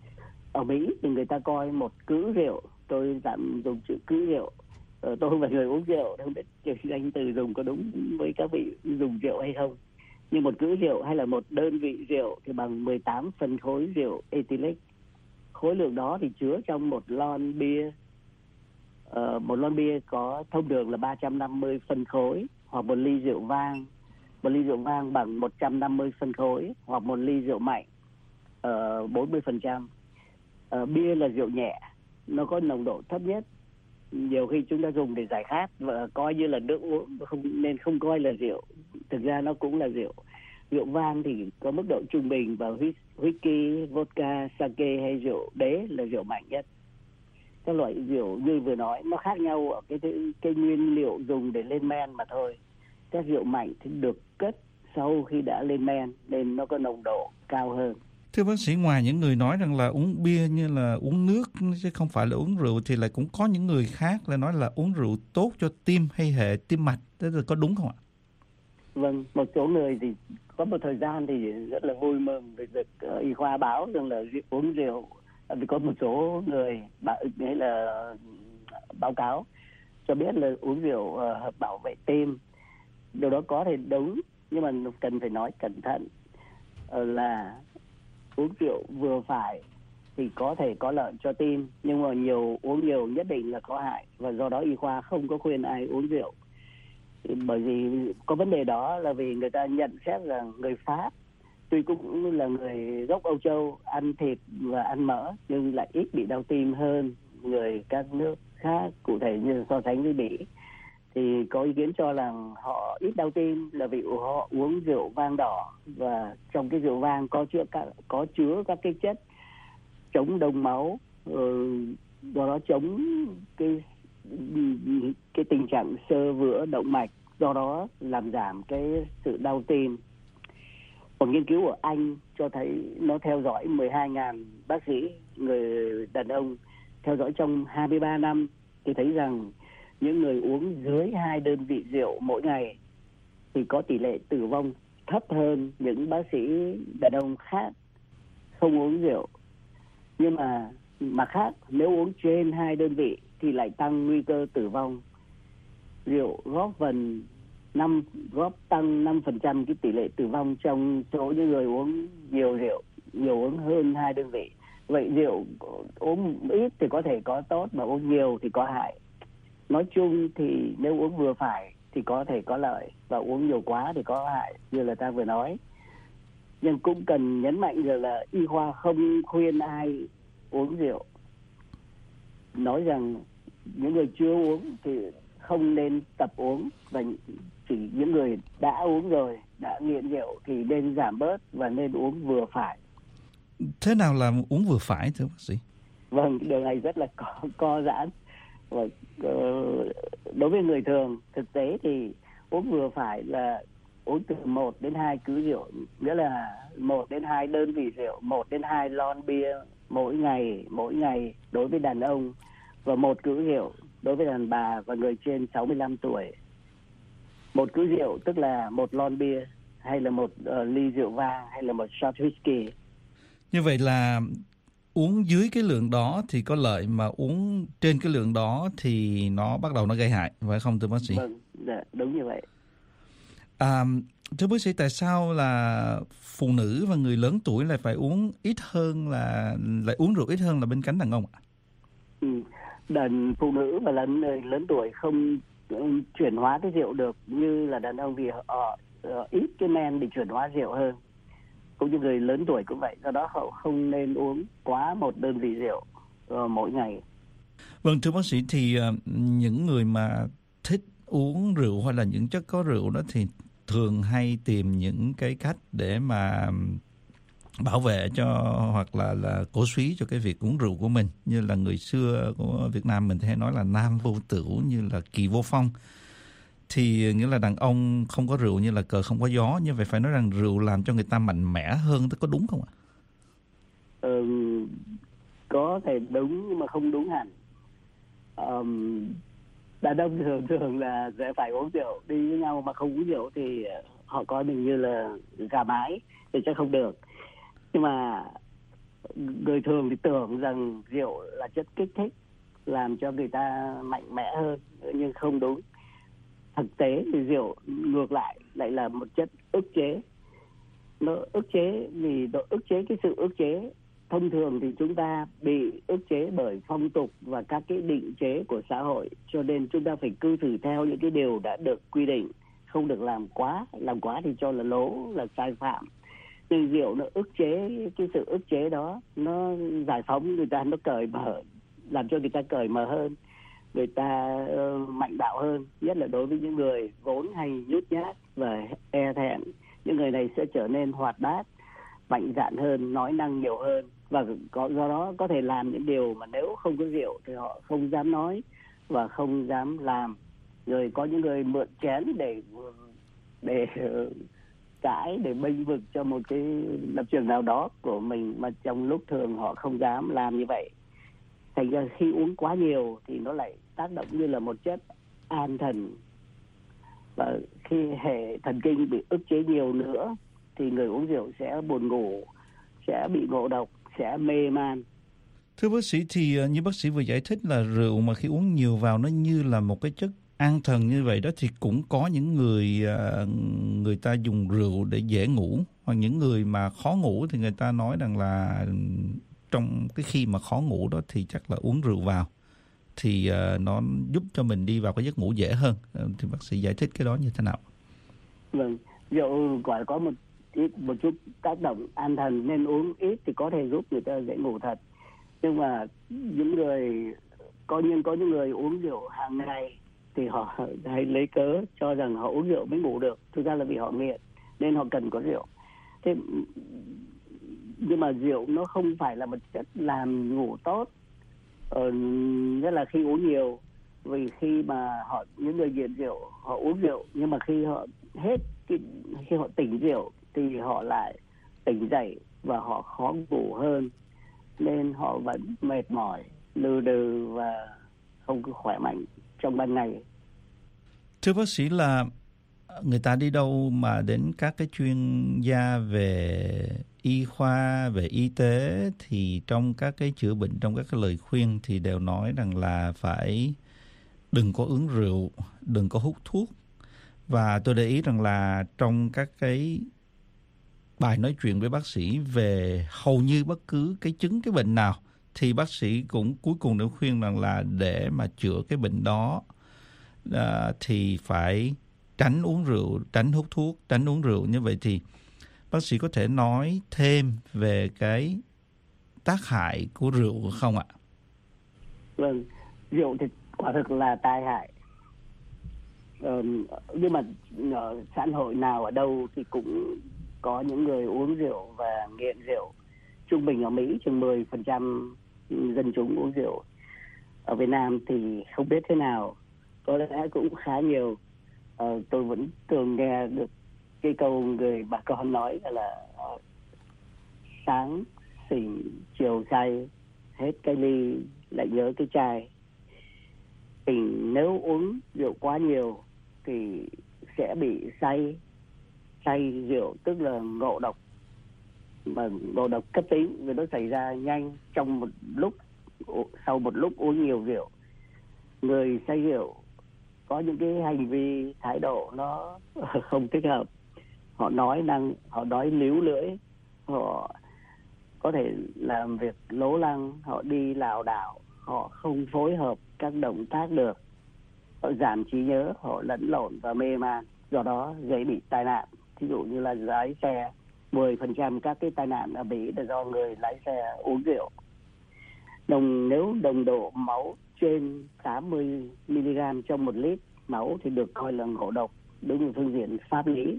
Ở Mỹ thì người ta coi một cữ rượu, tôi tạm dùng chữ cữ rượu, ờ, tôi không phải người uống rượu, không biết anh từ dùng có đúng với các vị dùng rượu hay không. Nhưng một cữ rượu hay là một đơn vị rượu thì bằng mười tám phân khối rượu ethylic. Khối lượng đó thì chứa trong một lon bia. Uh, một lon bia có thông thường là ba trăm năm mươi phân khối, hoặc một ly rượu vang. Một ly rượu vang bằng một trăm năm mươi phân khối, hoặc một ly rượu mạnh uh, bốn mươi phần trăm. Uh, bia là rượu nhẹ, nó có nồng độ thấp nhất. Nhiều khi chúng ta dùng để giải khát và coi như là nước uống, không nên không coi là rượu. Thực ra nó cũng là rượu. Rượu vang thì có mức độ trung bình, và whisky, vodka, sake hay rượu đế là rượu mạnh nhất. Các loại rượu như vừa nói nó khác nhau ở cái cái nguyên liệu dùng để lên men mà thôi. Các rượu mạnh thì được cất sau khi đã lên men nên nó có nồng độ cao hơn. Thưa bác sĩ, ngoài những người nói rằng là uống bia như là uống nước chứ không phải là uống rượu, thì lại cũng có những người khác là nói là uống rượu tốt cho tim hay hệ tim mạch. Thế là có đúng không ạ? Vâng, một số người thì có một thời gian thì rất là vui mừng về việc uh, y khoa báo rằng là uống rượu. Vì có một số người hay là báo cáo cho biết là uống rượu uh, bảo vệ tim. Điều đó có thể đúng, nhưng mà cần phải nói cẩn thận uh, là uống rượu vừa phải thì có thể có lợi cho tim, nhưng mà nhiều uống nhiều nhất định là có hại, và do đó y khoa không có khuyên ai uống rượu. Bởi vì có vấn đề đó là vì người ta nhận xét rằng người Pháp tuy cũng là người gốc Âu Châu, ăn thịt và ăn mỡ nhưng lại ít bị đau tim hơn người các nước khác, cụ thể như so sánh với Mỹ. Thì có ý kiến cho rằng họ ít đau tim là vì họ uống rượu vang đỏ, và trong cái rượu vang có chứa các có chứa các cái chất chống đông máu, do đó chống cái cái tình trạng xơ vữa động mạch, do đó làm giảm cái sự đau tim. Một nghiên cứu của Anh cho thấy nó theo dõi mười hai nghìn bác sĩ người đàn ông theo dõi trong hai mươi ba năm, thì thấy rằng những người uống dưới hai đơn vị rượu mỗi ngày thì có tỷ lệ tử vong thấp hơn những bác sĩ đàn ông khác không uống rượu. Nhưng mà mặt khác, nếu uống trên hai đơn vị thì lại tăng nguy cơ tử vong. Rượu góp phần năm góp tăng năm phần trăm cái tỷ lệ tử vong trong số những người uống nhiều rượu, nhiều uống hơn hai đơn vị. Vậy rượu uống ít thì có thể có tốt, mà uống nhiều thì có hại. Nói chung thì nếu uống vừa phải thì có thể có lợi, và uống nhiều quá thì có hại, như là ta vừa nói. Nhưng cũng cần nhấn mạnh rằng là y khoa không khuyên ai uống rượu. Nói rằng những người chưa uống thì không nên tập uống, và chỉ những người đã uống rồi, đã nghiện rượu thì nên giảm bớt và nên uống vừa phải. Thế nào là uống vừa phải thưa bác sĩ? Vâng, điều này rất là co, co giãn. Và, uh, đối với người thường, thực tế thì uống vừa phải là uống từ một đến hai cữ rượu, nghĩa là một đến hai đơn vị rượu, một đến hai lon bia mỗi ngày, mỗi ngày đối với đàn ông, và một cữ rượu đối với đàn bà và người trên sáu mươi lăm tuổi. Một cữ rượu tức là một lon bia, hay là một uh, ly rượu vang, hay là một shot whisky. Như vậy là uống dưới cái lượng đó thì có lợi, mà uống trên cái lượng đó thì nó bắt đầu nó gây hại, phải không thưa bác sĩ? Vâng, dạ, đúng như vậy. À, thưa bác sĩ, tại sao là phụ nữ và người lớn tuổi lại phải uống ít hơn, là lại uống rượu ít hơn là bên cạnh đàn ông ạ? Ừ. Đàn phụ nữ và lớn người lớn tuổi không um, chuyển hóa cái rượu được như là đàn ông, vì họ uh, ít cái men để chuyển hóa rượu hơn. Cũng như người lớn tuổi cũng vậy, do đó họ không nên uống quá một đơn vị rượu uh, mỗi ngày. Vâng, thưa bác sĩ, thì uh, những người mà thích uống rượu hoặc là những chất có rượu đó thì thường hay tìm những cái cách để mà bảo vệ cho, hoặc là là cổ suý cho cái việc uống rượu của mình. Như là người xưa của Việt Nam mình hay nói là nam vô tửu, như là kỳ vô phong. Thì nghĩa là đàn ông không có rượu như là cờ không có gió. Như vậy phải nói rằng rượu làm cho người ta mạnh mẽ hơn, có đúng không ạ? Ừ, có thể đúng nhưng mà không đúng hẳn. Um, đàn ông thường thường là sẽ phải uống rượu, đi với nhau mà không uống rượu thì họ coi mình như là gà mái thì chắc không được. Nhưng mà người thường thì tưởng rằng rượu là chất kích thích làm cho người ta mạnh mẽ hơn, nhưng không đúng. Thực tế thì rượu ngược lại lại là một chất ức chế. Nó ức chế vì nó ức chế cái sự ức chế. Thông thường thì chúng ta bị ức chế bởi phong tục và các cái định chế của xã hội, cho nên chúng ta phải cư xử theo những cái điều đã được quy định, không được làm quá, làm quá thì cho là lố, là sai phạm. Nhưng rượu nó ức chế, cái sự ức chế đó nó giải phóng người ta, nó cởi mở, làm cho người ta cởi mở hơn, người ta uh, mạnh bạo hơn, nhất là đối với những người vốn hay nhút nhát và e thẹn. Những người này sẽ trở nên hoạt bát, mạnh dạn hơn, nói năng nhiều hơn, và có, do đó có thể làm những điều mà nếu không có rượu thì họ không dám nói và không dám làm. Rồi có những người mượn chén để để cãi, để bênh vực cho một cái lập trường nào đó của mình, mà trong lúc thường họ không dám làm như vậy. Thành ra khi uống quá nhiều thì nó lại tác động như là một chất an thần, và khi hệ thần kinh bị ức chế nhiều nữa thì người uống rượu sẽ buồn ngủ, sẽ bị ngộ độc, sẽ mê man. Thưa bác sĩ, thì như bác sĩ vừa giải thích là rượu mà khi uống nhiều vào nó như là một cái chất an thần như vậy đó, thì cũng có những người người ta dùng rượu để dễ ngủ, hoặc những người mà khó ngủ thì người ta nói rằng là trong cái khi mà khó ngủ đó thì chắc là uống rượu vào thì uh, nó giúp cho mình đi vào cái giấc ngủ dễ hơn. Thì bác sĩ giải thích cái đó như thế nào? Vâng, rượu gọi có một ít một chút tác động an thần nên uống ít thì có thể giúp người ta dễ ngủ thật. Nhưng mà những người có nhưng có những người uống rượu hàng ngày thì họ hay lấy cớ cho rằng họ uống rượu mới ngủ được, thực ra là vì họ nghiện nên họ cần có rượu. Thế nhưng mà rượu nó không phải là một chất làm ngủ tốt, ờ, nhất là khi uống nhiều. Vì khi mà họ những người nghiện rượu họ uống rượu, nhưng mà khi họ hết khi, khi họ tỉnh rượu thì họ lại tỉnh dậy và họ khó ngủ hơn, nên họ vẫn mệt mỏi, lừ đừ và không có khỏe mạnh trong ban ngày. Thưa bác sĩ, là người ta đi đâu mà đến các cái chuyên gia về y khoa, về y tế, thì trong các cái chữa bệnh, trong các cái lời khuyên thì đều nói rằng là phải đừng có uống rượu, đừng có hút thuốc. Và tôi để ý rằng là trong các cái bài nói chuyện với bác sĩ về hầu như bất cứ cái chứng, cái bệnh nào, thì bác sĩ cũng cuối cùng đều khuyên rằng là để mà chữa cái bệnh đó à, thì phải tránh uống rượu, tránh hút thuốc, tránh uống rượu. Như vậy thì bác sĩ có thể nói thêm về cái tác hại của rượu không ạ? Vâng, rượu thì quả thực là tai hại. Ờ, nhưng mà ở xã hội nào ở đâu thì cũng có những người uống rượu và nghiện rượu. Trung bình ở Mỹ chừng mười phần trăm dân chúng uống rượu. Ở Việt Nam thì không biết thế nào, có lẽ cũng khá nhiều. Ờ, tôi vẫn thường nghe được cái câu người bà con nói là uh, sáng xỉn chiều say, hết cái ly lại nhớ cái chai. Thì nếu uống rượu quá nhiều thì sẽ bị say. Say rượu tức là ngộ độc, mà ngộ độc cấp tính vì nó xảy ra nhanh trong một lúc, sau một lúc uống nhiều rượu. Người say rượu có những cái hành vi, thái độ nó không thích hợp. Họ nói năng, họ nói líu lưỡi, họ có thể làm việc lố lăng, họ đi lảo đảo, họ không phối hợp các động tác được, họ giảm trí nhớ, họ lẫn lộn và mê man, do đó dễ bị tai nạn. Ví dụ như là lái xe, mười phần trăm các cái tai nạn ở Mỹ là do người lái xe uống rượu. Đồng nếu nồng độ máu trên tám mươi mi-li-gam trong một lít máu thì được coi là ngộ độc đúng như phương diện pháp lý.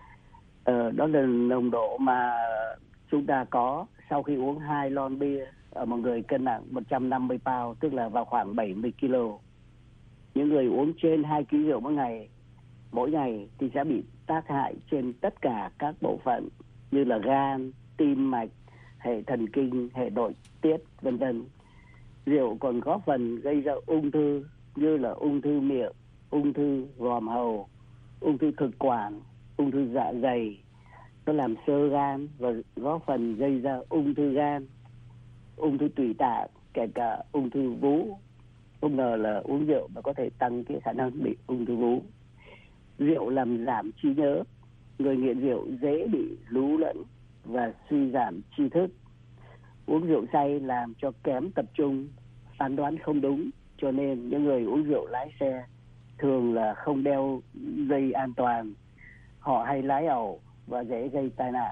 Ờ, đó là nồng độ mà chúng ta có sau khi uống hai lon bia ở một người cân nặng một trăm năm mươi pound, tức là vào khoảng bảy mươi ki lô. Những người uống trên hai ki lô rượu mỗi ngày, mỗi ngày thì sẽ bị tác hại trên tất cả các bộ phận như là gan, tim mạch, hệ thần kinh, hệ nội tiết, vân vân. Rượu còn góp phần gây ra ung thư như là ung thư miệng, ung thư vòm hầu, ung thư thực quản, ung thư dạ dày. Nó làm xơ gan và góp phần gây ra ung thư gan, ung thư tủy tạng, kể cả ung thư vú. Không ngờ là uống rượu mà có thể tăng cái khả năng bị ung thư vú. Rượu làm giảm trí nhớ. Người nghiện rượu dễ bị lú lẫn và suy giảm tri thức. Uống rượu say làm cho kém tập trung, phán đoán không đúng. Cho nên những người uống rượu lái xe thường là không đeo dây an toàn, họ hay lái ẩu và dễ gây tai nạn.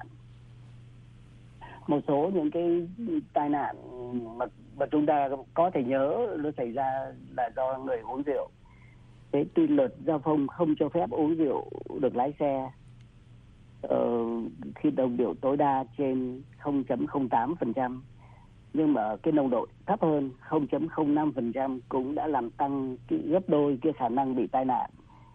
Một số những cái tai nạn mà, mà chúng ta có thể nhớ nó xảy ra là do người uống rượu. Thế tuy luật giao thông không cho phép uống rượu được lái xe ờ, khi nồng độ tối đa trên không phẩy không tám phần trăm, nhưng mà cái nồng độ thấp hơn không phẩy không năm phần trăm cũng đã làm tăng cái, gấp đôi cái khả năng bị tai nạn.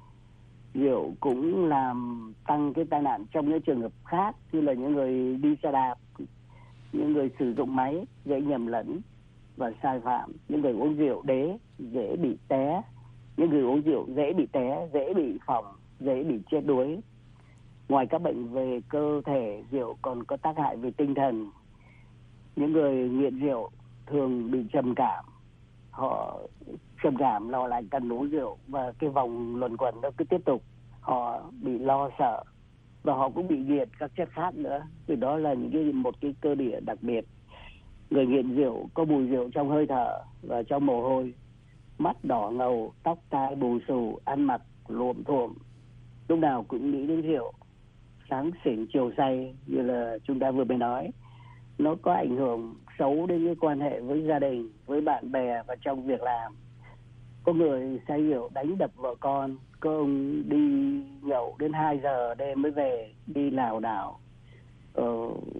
Rượu cũng làm tăng cái tai nạn trong những trường hợp khác, như là những người đi xe đạp, những người sử dụng máy dễ nhầm lẫn và sai phạm, những người uống rượu đế dễ bị té, những người uống rượu dễ bị té, dễ bị phỏng, dễ bị chết đuối. Ngoài các bệnh về cơ thể, rượu còn có tác hại về tinh thần. Những người nghiện rượu thường bị trầm cảm, họ trầm cảm lo lại cần uống rượu và cái vòng luẩn quẩn nó cứ tiếp tục. Họ bị lo sợ và họ cũng bị nghiện các chất khác nữa. Từ đó là những cái một cái cơ địa đặc biệt. Người nghiện rượu có mùi rượu trong hơi thở và trong mồ hôi, mắt đỏ ngầu, tóc tai bù xù, ăn mặc luộm thuộm, lúc nào cũng nghĩ đến rượu. Sáng xỉn chiều say như là chúng ta vừa mới nói, nó có ảnh hưởng xấu đến cái quan hệ với gia đình, với bạn bè và trong việc làm. Có người say rượu đánh đập vợ con, có ông đi nhậu đến hai giờ đêm mới về, đi lảo đảo, ờ,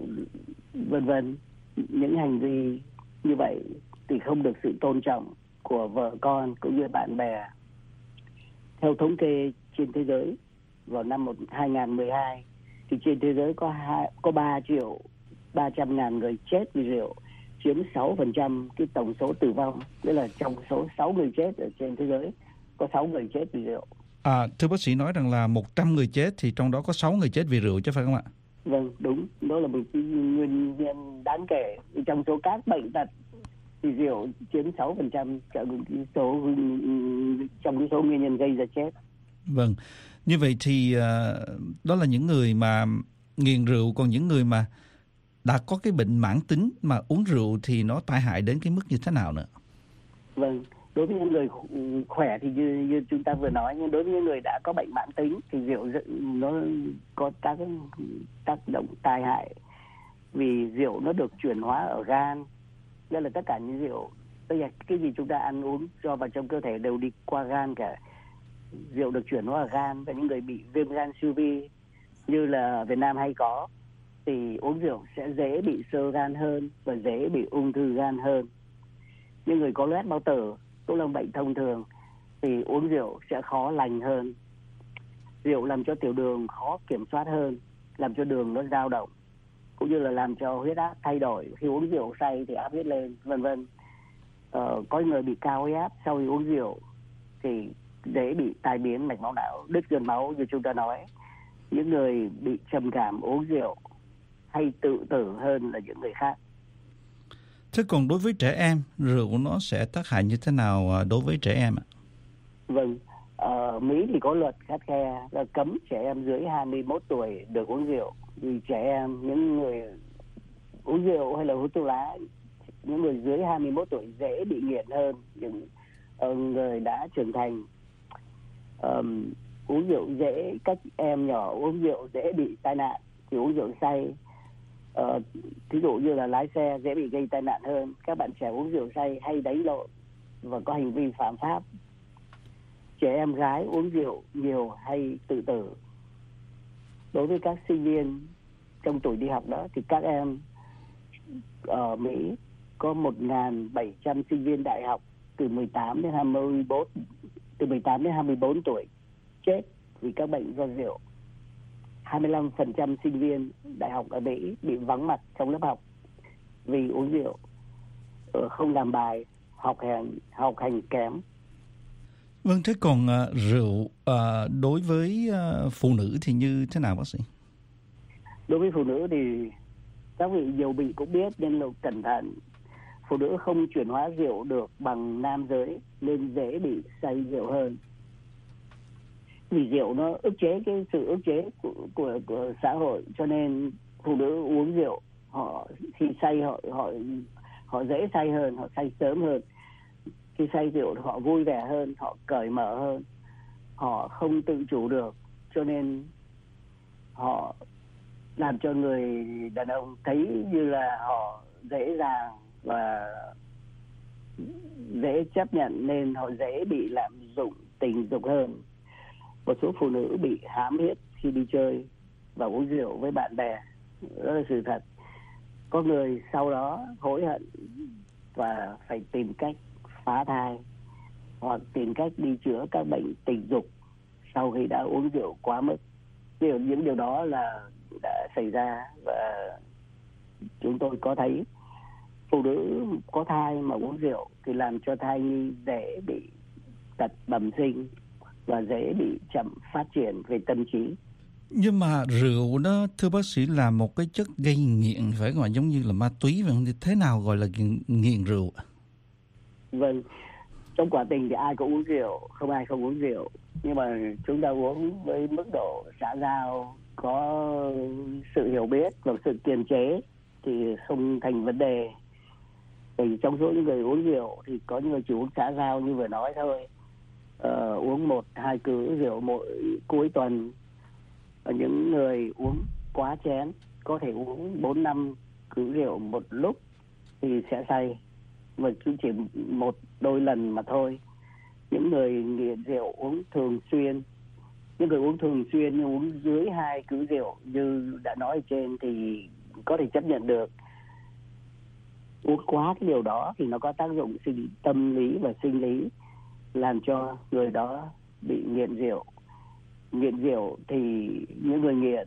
vân vân. Những hành vi như vậy thì không được sự tôn trọng của vợ con cũng như bạn bè. Theo thống kê trên thế giới, vào năm hai không một hai thì trên thế giới có hai, có ba triệu ba trăm ngàn người chết vì rượu, chiếm sáu phần trăm cái tổng số tử vong. Tức là trong số sáu người chết ở trên thế giới có sáu người chết vì rượu. À, thưa bác sĩ nói rằng là một trăm người chết thì trong đó có sáu người chết vì rượu chứ phải không ạ? Vâng, đúng. Đó là một cái nguyên nhân đáng kể. Trong số các bệnh tật thì rượu chiếm sáu phần trăm trong cái số trong cái số nguyên nhân gây ra chết. Vâng. Như vậy thì uh, đó là những người mà nghiện rượu, còn những người mà đã có cái bệnh mãn tính mà uống rượu thì nó tai hại đến cái mức như thế nào nữa? Vâng, đối với những người khỏe thì như, như chúng ta vừa nói, nhưng đối với những người đã có bệnh mãn tính thì rượu nó có các tác động tai hại. Vì rượu nó được chuyển hóa ở gan, đó là tất cả những rượu, tức là cái gì chúng ta ăn uống cho vào trong cơ thể đều đi qua gan cả. Rượu được chuyển hóa ở gan, và những người bị viêm gan siêu vi như là Việt Nam hay có thì uống rượu sẽ dễ bị xơ gan hơn và dễ bị ung thư gan hơn. Những người có loét bao tử, cũng là bệnh thông thường, thì uống rượu sẽ khó lành hơn. Rượu làm cho tiểu đường khó kiểm soát hơn, làm cho đường nó dao động, cũng như là làm cho huyết áp thay đổi. Khi uống rượu say thì áp huyết lên, vân vân. Ờ, có người bị cao huyết áp sau khi uống rượu thì dễ bị tai biến mạch máu não, đứt gân máu như chúng ta nói. Những người bị trầm cảm uống rượu hay tự tử hơn là những người khác. Thế còn đối với trẻ em, rượu nó sẽ tác hại như thế nào đối với trẻ em ạ? Vâng, ở Mỹ thì có luật khắt khe là cấm trẻ em dưới hai mươi mốt tuổi được uống rượu. Vì trẻ em, những người uống rượu hay là hút thuốc lá, những người dưới hai mươi mốt tuổi dễ bị nghiện hơn những người đã trưởng thành. Um, uống rượu dễ, các em nhỏ uống rượu dễ bị tai nạn thì uống rượu say. Uh, thí dụ như là lái xe dễ bị gây tai nạn hơn. Các bạn trẻ uống rượu say hay đánh lộn và có hành vi phạm pháp. Trẻ em gái uống rượu nhiều hay tự tử. Đối với các sinh viên trong tuổi đi học đó thì các em ở Mỹ có một nghìn bảy trăm sinh viên đại học từ mười tám đến hai mươi bốn từ mười tám đến hai mươi bốn tuổi chết vì các bệnh do rượu. hai mươi lăm phần trăm sinh viên đại học ở Mỹ bị vắng mặt trong lớp học vì uống rượu, không làm bài, học hành học hành kém. Vâng, thế còn uh, rượu uh, đối với uh, phụ nữ thì như thế nào bác sĩ? Đối với phụ nữ thì các vị nhiều bị cũng biết nên là cẩn thận. Phụ nữ không chuyển hóa rượu được bằng nam giới nên dễ bị say rượu hơn. Vì rượu nó ức chế cái sự ức chế của, của, của xã hội, cho nên phụ nữ uống rượu họ khi say họ họ họ dễ say hơn, họ say sớm hơn. Khi say rượu họ vui vẻ hơn, họ cởi mở hơn, họ không tự chủ được, cho nên họ làm cho người đàn ông thấy như là họ dễ dàng và dễ chấp nhận, nên họ dễ bị lạm dụng tình dục hơn. Một số phụ nữ bị hãm hiếp khi đi chơi và uống rượu với bạn bè, đó là sự thật. Có người sau đó hối hận và phải tìm cách phá thai hoặc tìm cách đi chữa các bệnh tình dục sau khi đã uống rượu quá mức. Điều những điều đó là đã xảy ra, và chúng tôi có thấy phụ nữ có thai mà uống rượu thì làm cho thai nhi dễ bị tật bẩm sinh và dễ bị chậm phát triển về tâm trí. Nhưng mà rượu đó, thưa bác sĩ, là một cái chất gây nghiện, phải không ạ? Giống như là ma túy vậy không? Thì thế nào gọi là nghiện, nghiện rượu? Vâng, trong quả tình thì ai cũng uống rượu, không ai không uống rượu. Nhưng mà chúng ta uống với mức độ xã giao, có sự hiểu biết và sự kiềm chế thì không thành vấn đề. Thì trong số những người uống rượu thì có những người chỉ uống xã giao như vừa nói thôi. Ờ, uống một hai cữ rượu mỗi cuối tuần. Và những người uống quá chén, có thể uống bốn năm cữ rượu một lúc thì sẽ say, mà cứ chỉ một đôi lần mà thôi. Những người nghiện rượu uống thường xuyên, những người uống thường xuyên nhưng uống dưới hai cữ rượu như đã nói ở trên thì có thể chấp nhận được. Uống quá cái điều đó thì nó có tác dụng sinh tâm lý và sinh lý, làm cho người đó bị nghiện rượu. Nghiện rượu thì những người nghiện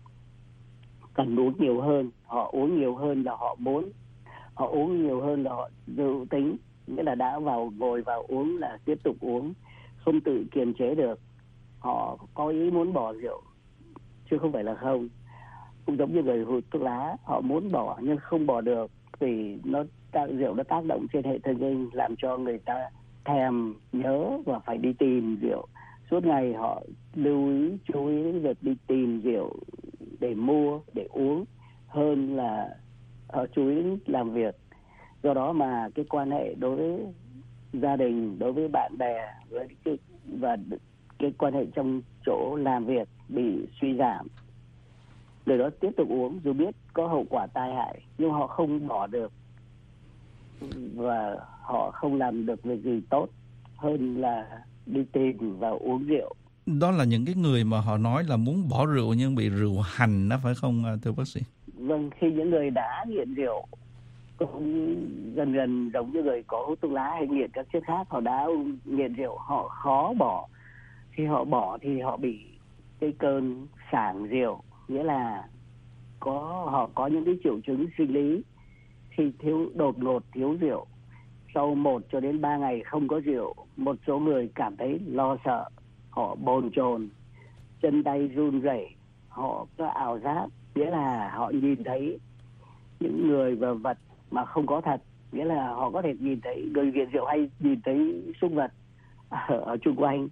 cần uống nhiều hơn, họ uống nhiều hơn là họ muốn, họ uống nhiều hơn là họ dự tính, nghĩa là đã vào ngồi vào uống là tiếp tục uống, không tự kiềm chế được. Họ có ý muốn bỏ rượu chứ không phải là không. Cũng giống như người hút thuốc lá, họ muốn bỏ nhưng không bỏ được vì nó rượu nó tác động trên hệ thần kinh, làm cho người ta thèm nhớ và phải đi tìm rượu. Suốt ngày họ lưu ý, chú ý đến việc đi tìm rượu để mua, để uống hơn là họ chú ý đến làm việc. Do đó mà cái quan hệ đối với gia đình, đối với bạn bè với cái, và cái quan hệ trong chỗ làm việc bị suy giảm. Người đó tiếp tục uống dù biết có hậu quả tai hại, nhưng họ không bỏ được và họ không làm được việc gì tốt hơn là đi tìm và uống rượu. Đó là những cái người mà họ nói là muốn bỏ rượu nhưng bị rượu hành đó, phải không thưa bác sĩ? Vâng, khi những người đã nghiện rượu cũng gần gần giống như người có hút thuốc lá hay nghiện các chất khác, họ đã nghiện rượu, họ khó bỏ. Khi họ bỏ thì họ bị cái cơn sảng rượu, nghĩa là có họ có những cái triệu chứng sinh lý khi thiếu đột ngột thiếu rượu. Sau một cho đến ba ngày không có rượu, một số người cảm thấy lo sợ, họ bồn chồn, chân tay run rẩy, họ có ảo giác, nghĩa là họ nhìn thấy những người và vật mà không có thật, nghĩa là họ có thể nhìn thấy người nghiện rượu hay nhìn thấy súc vật ở, ở chung quanh.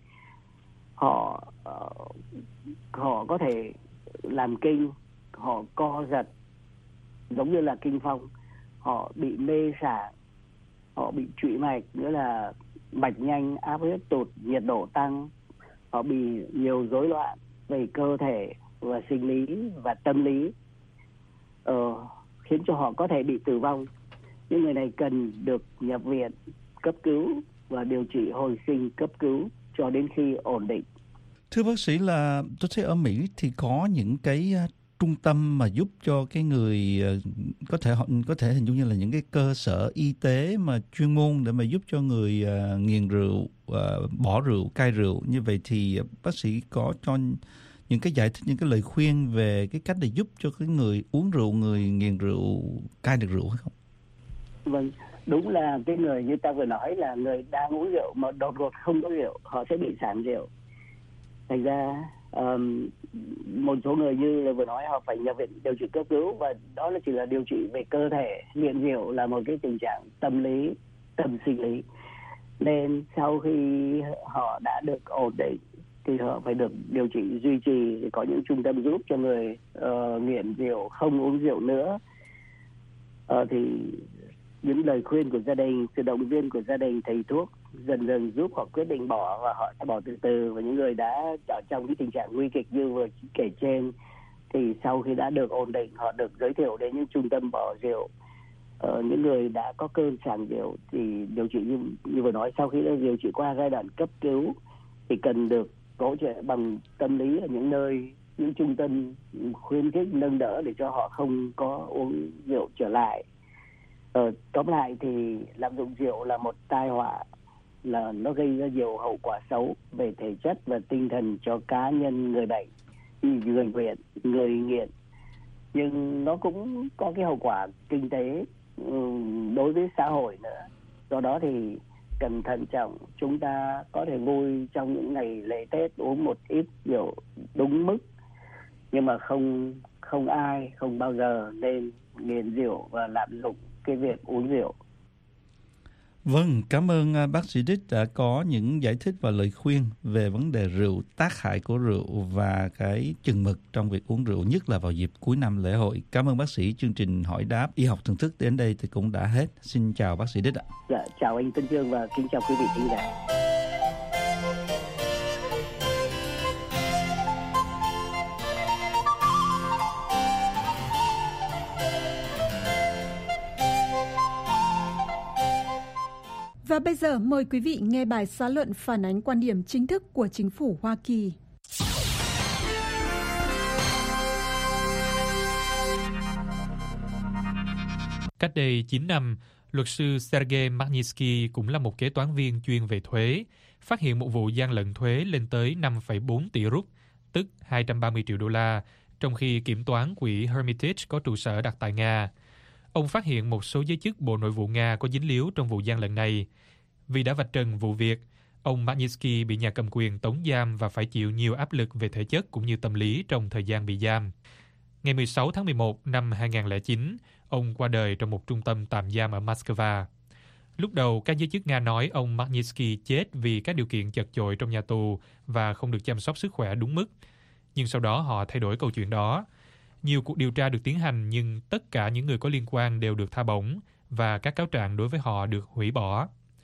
Họ uh, họ có thể làm kinh, họ co giật giống như là kinh phong, họ bị mê sảng, họ bị trụy mạch, nghĩa là mạch nhanh, áp huyết tụt, nhiệt độ tăng, họ bị nhiều rối loạn về cơ thể và sinh lý và tâm lý, ờ, khiến cho họ có thể bị tử vong. Những người này cần được nhập viện cấp cứu và điều trị hồi sinh cấp cứu cho đến khi ổn định. Thưa bác sĩ, là tôi thấy ở Mỹ thì có những cái trung tâm mà giúp cho cái người có thể có thể hình dung như là những cái cơ sở y tế mà chuyên môn để mà giúp cho người uh, nghiện rượu uh, bỏ rượu, cai rượu. Như vậy thì bác sĩ có cho những cái giải thích, những cái lời khuyên về cái cách để giúp cho cái người uống rượu, người nghiện rượu cai được rượu hay không? Vâng, đúng là cái người như ta vừa nói là người đang uống rượu mà đột ngột không có rượu, họ sẽ bị sảng rượu. Thành ra um, một số người như là vừa nói họ phải nhập viện điều trị cấp cứu, và đó là chỉ là điều trị về cơ thể. Nghiện rượu là một cái tình trạng tâm lý, tâm sinh lý, nên sau khi họ đã được ổn định thì họ phải được điều trị duy trì. Có những trung tâm giúp cho người uh, nghiện rượu không uống rượu nữa. Uh, thì những lời khuyên của gia đình, sự động viên của gia đình, thầy thuốc dần dần giúp họ quyết định bỏ, và họ sẽ bỏ từ từ. Và những người đã ở trong cái tình trạng nguy kịch như vừa kể trên thì sau khi đã được ổn định, họ được giới thiệu đến những trung tâm bỏ rượu. Ờ, những người đã có cơn sàn rượu thì điều trị như, như vừa nói, sau khi đã điều trị qua giai đoạn cấp cứu thì cần được hỗ trợ bằng tâm lý ở những nơi, những trung tâm khuyến khích nâng đỡ để cho họ không có uống rượu trở lại. Ờ, tóm lại thì lạm dụng rượu là một tai họa, là nó gây ra nhiều hậu quả xấu về thể chất và tinh thần cho cá nhân người bệnh, người nghiện, người nghiện. Nhưng nó cũng có cái hậu quả kinh tế đối với xã hội nữa. Do đó thì cần thận trọng. Chúng ta có thể vui trong những ngày lễ Tết uống một ít rượu đúng mức, nhưng mà không không ai, không bao giờ nên nghiện rượu và lạm dụng cái việc uống rượu. Vâng, cảm ơn bác sĩ Đích đã có những giải thích và lời khuyên về vấn đề rượu, tác hại của rượu và cái chừng mực trong việc uống rượu, nhất là vào dịp cuối năm lễ hội. Cảm ơn bác sĩ. Chương trình hỏi đáp y học thưởng thức đến đây thì cũng đã hết. Xin chào bác sĩ Đích ạ. Dạ, chào anh Tân Dương và kính chào quý vị khán giả. Và bây giờ mời quý vị nghe bài xã luận phản ánh quan điểm chính thức của chính phủ Hoa Kỳ. Cách đây chín năm, luật sư Sergei Magnitsky cũng là một kế toán viên chuyên về thuế, phát hiện một vụ gian lận thuế lên tới năm phẩy bốn tỷ rúp, tức hai trăm ba mươi triệu đô la, trong khi kiểm toán quỹ Hermitage có trụ sở đặt tại Nga. Ông phát hiện một số giới chức Bộ Nội vụ Nga có dính líu trong vụ gian lận này. Vì đã vạch trần vụ việc, ông Magnitsky bị nhà cầm quyền tống giam và phải chịu nhiều áp lực về thể chất cũng như tâm lý trong thời gian bị giam. Ngày mười sáu tháng mười một năm hai nghìn không trăm lẻ chín, ông qua đời trong một trung tâm tạm giam ở Moscow. Lúc đầu, các giới chức Nga nói ông Magnitsky chết vì các điều kiện chật chội trong nhà tù và không được chăm sóc sức khỏe đúng mức. Nhưng sau đó họ thay đổi câu chuyện đó. Nhiều cuộc điều tra được tiến hành nhưng tất cả những người có liên quan đều được tha bổng và các cáo trạng đối với họ được hủy bỏ.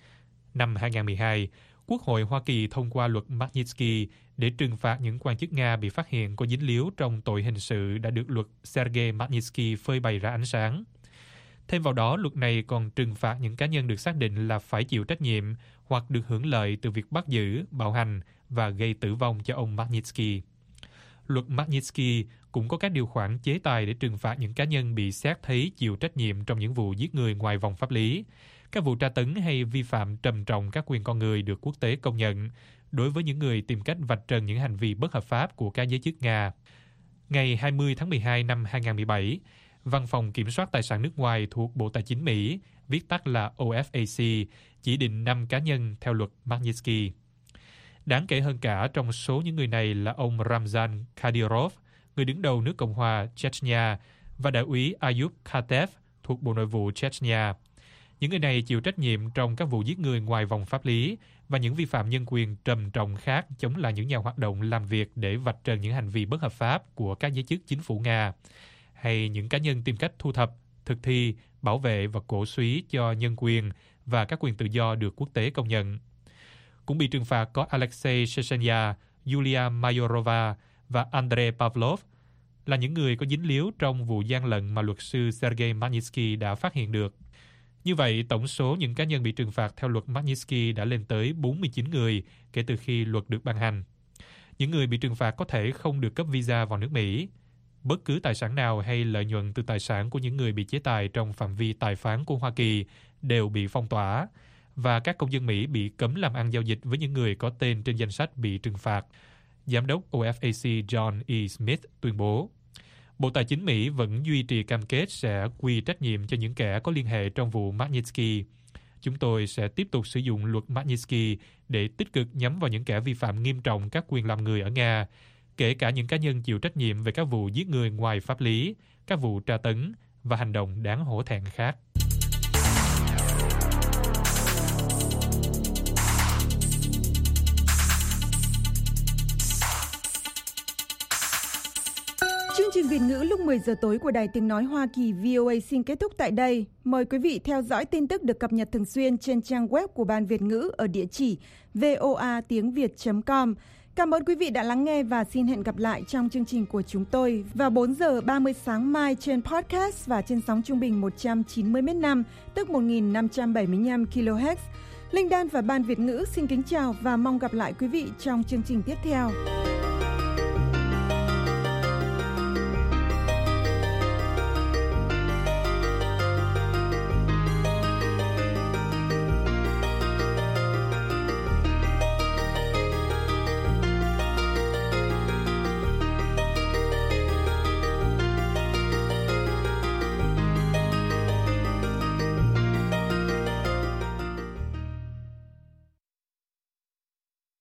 Năm hai nghìn không trăm mười hai, Quốc hội Hoa Kỳ thông qua luật Magnitsky để trừng phạt những quan chức Nga bị phát hiện có dính líu trong tội hình sự đã được luật Sergei Magnitsky phơi bày ra ánh sáng. Thêm vào đó, luật này còn trừng phạt những cá nhân được xác định là phải chịu trách nhiệm hoặc được hưởng lợi từ việc bắt giữ, bạo hành và gây tử vong cho ông Magnitsky. Luật Magnitsky cũng có các điều khoản chế tài để trừng phạt những cá nhân bị xét thấy chịu trách nhiệm trong những vụ giết người ngoài vòng pháp lý, các vụ tra tấn hay vi phạm trầm trọng các quyền con người được quốc tế công nhận đối với những người tìm cách vạch trần những hành vi bất hợp pháp của các giới chức Nga. Ngày hai mươi tháng mười hai năm hai nghìn không trăm mười bảy, Văn phòng Kiểm soát Tài sản nước ngoài thuộc Bộ Tài chính Mỹ, viết tắt là O F A C, chỉ định năm cá nhân theo luật Magnitsky. Đáng kể hơn cả trong số những người này là ông Ramzan Kadyrov, người đứng đầu nước Cộng hòa Chechnya, và đại úy Ayub Khatev thuộc Bộ Nội vụ Chechnya. Những người này chịu trách nhiệm trong các vụ giết người ngoài vòng pháp lý và những vi phạm nhân quyền trầm trọng khác chống lại những nhà hoạt động làm việc để vạch trần những hành vi bất hợp pháp của các giới chức chính phủ Nga, hay những cá nhân tìm cách thu thập, thực thi, bảo vệ và cổ súy cho nhân quyền và các quyền tự do được quốc tế công nhận. Cũng bị trừng phạt có Alexei Shechenya, Yulia Mayorova và Andrei Pavlov, là những người có dính líu trong vụ gian lận mà luật sư Sergei Magnitsky đã phát hiện được. Như vậy, tổng số những cá nhân bị trừng phạt theo luật Magnitsky đã lên tới bốn mươi chín người kể từ khi luật được ban hành. Những người bị trừng phạt có thể không được cấp visa vào nước Mỹ. Bất cứ tài sản nào hay lợi nhuận từ tài sản của những người bị chế tài trong phạm vi tài phán của Hoa Kỳ đều bị phong tỏa, và các công dân Mỹ bị cấm làm ăn giao dịch với những người có tên trên danh sách bị trừng phạt. Giám đốc O F A C John E. Smith tuyên bố, Bộ Tài chính Mỹ vẫn duy trì cam kết sẽ quy trách nhiệm cho những kẻ có liên hệ trong vụ Magnitsky. Chúng tôi sẽ tiếp tục sử dụng luật Magnitsky để tích cực nhắm vào những kẻ vi phạm nghiêm trọng các quyền làm người ở Nga, kể cả những cá nhân chịu trách nhiệm về các vụ giết người ngoài pháp lý, các vụ tra tấn và hành động đáng hổ thẹn khác. Chương trình Việt ngữ lúc mười giờ tối của Đài Tiếng Nói Hoa Kỳ vê o a xin kết thúc tại đây. Mời quý vị theo dõi tin tức được cập nhật thường xuyên trên trang web của Ban Việt ngữ ở địa chỉ voa tiếng việt chấm com. Cảm ơn quý vị đã lắng nghe và xin hẹn gặp lại trong chương trình của chúng tôi vào bốn giờ ba mươi sáng mai trên podcast và trên sóng trung bình một trăm chín mươi mét năm, tức một nghìn năm trăm bảy mươi lăm ki lô héc. Linh Đan và Ban Việt ngữ xin kính chào và mong gặp lại quý vị trong chương trình tiếp theo.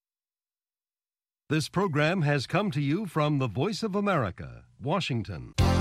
This program has come to you from the Voice of America, Washington.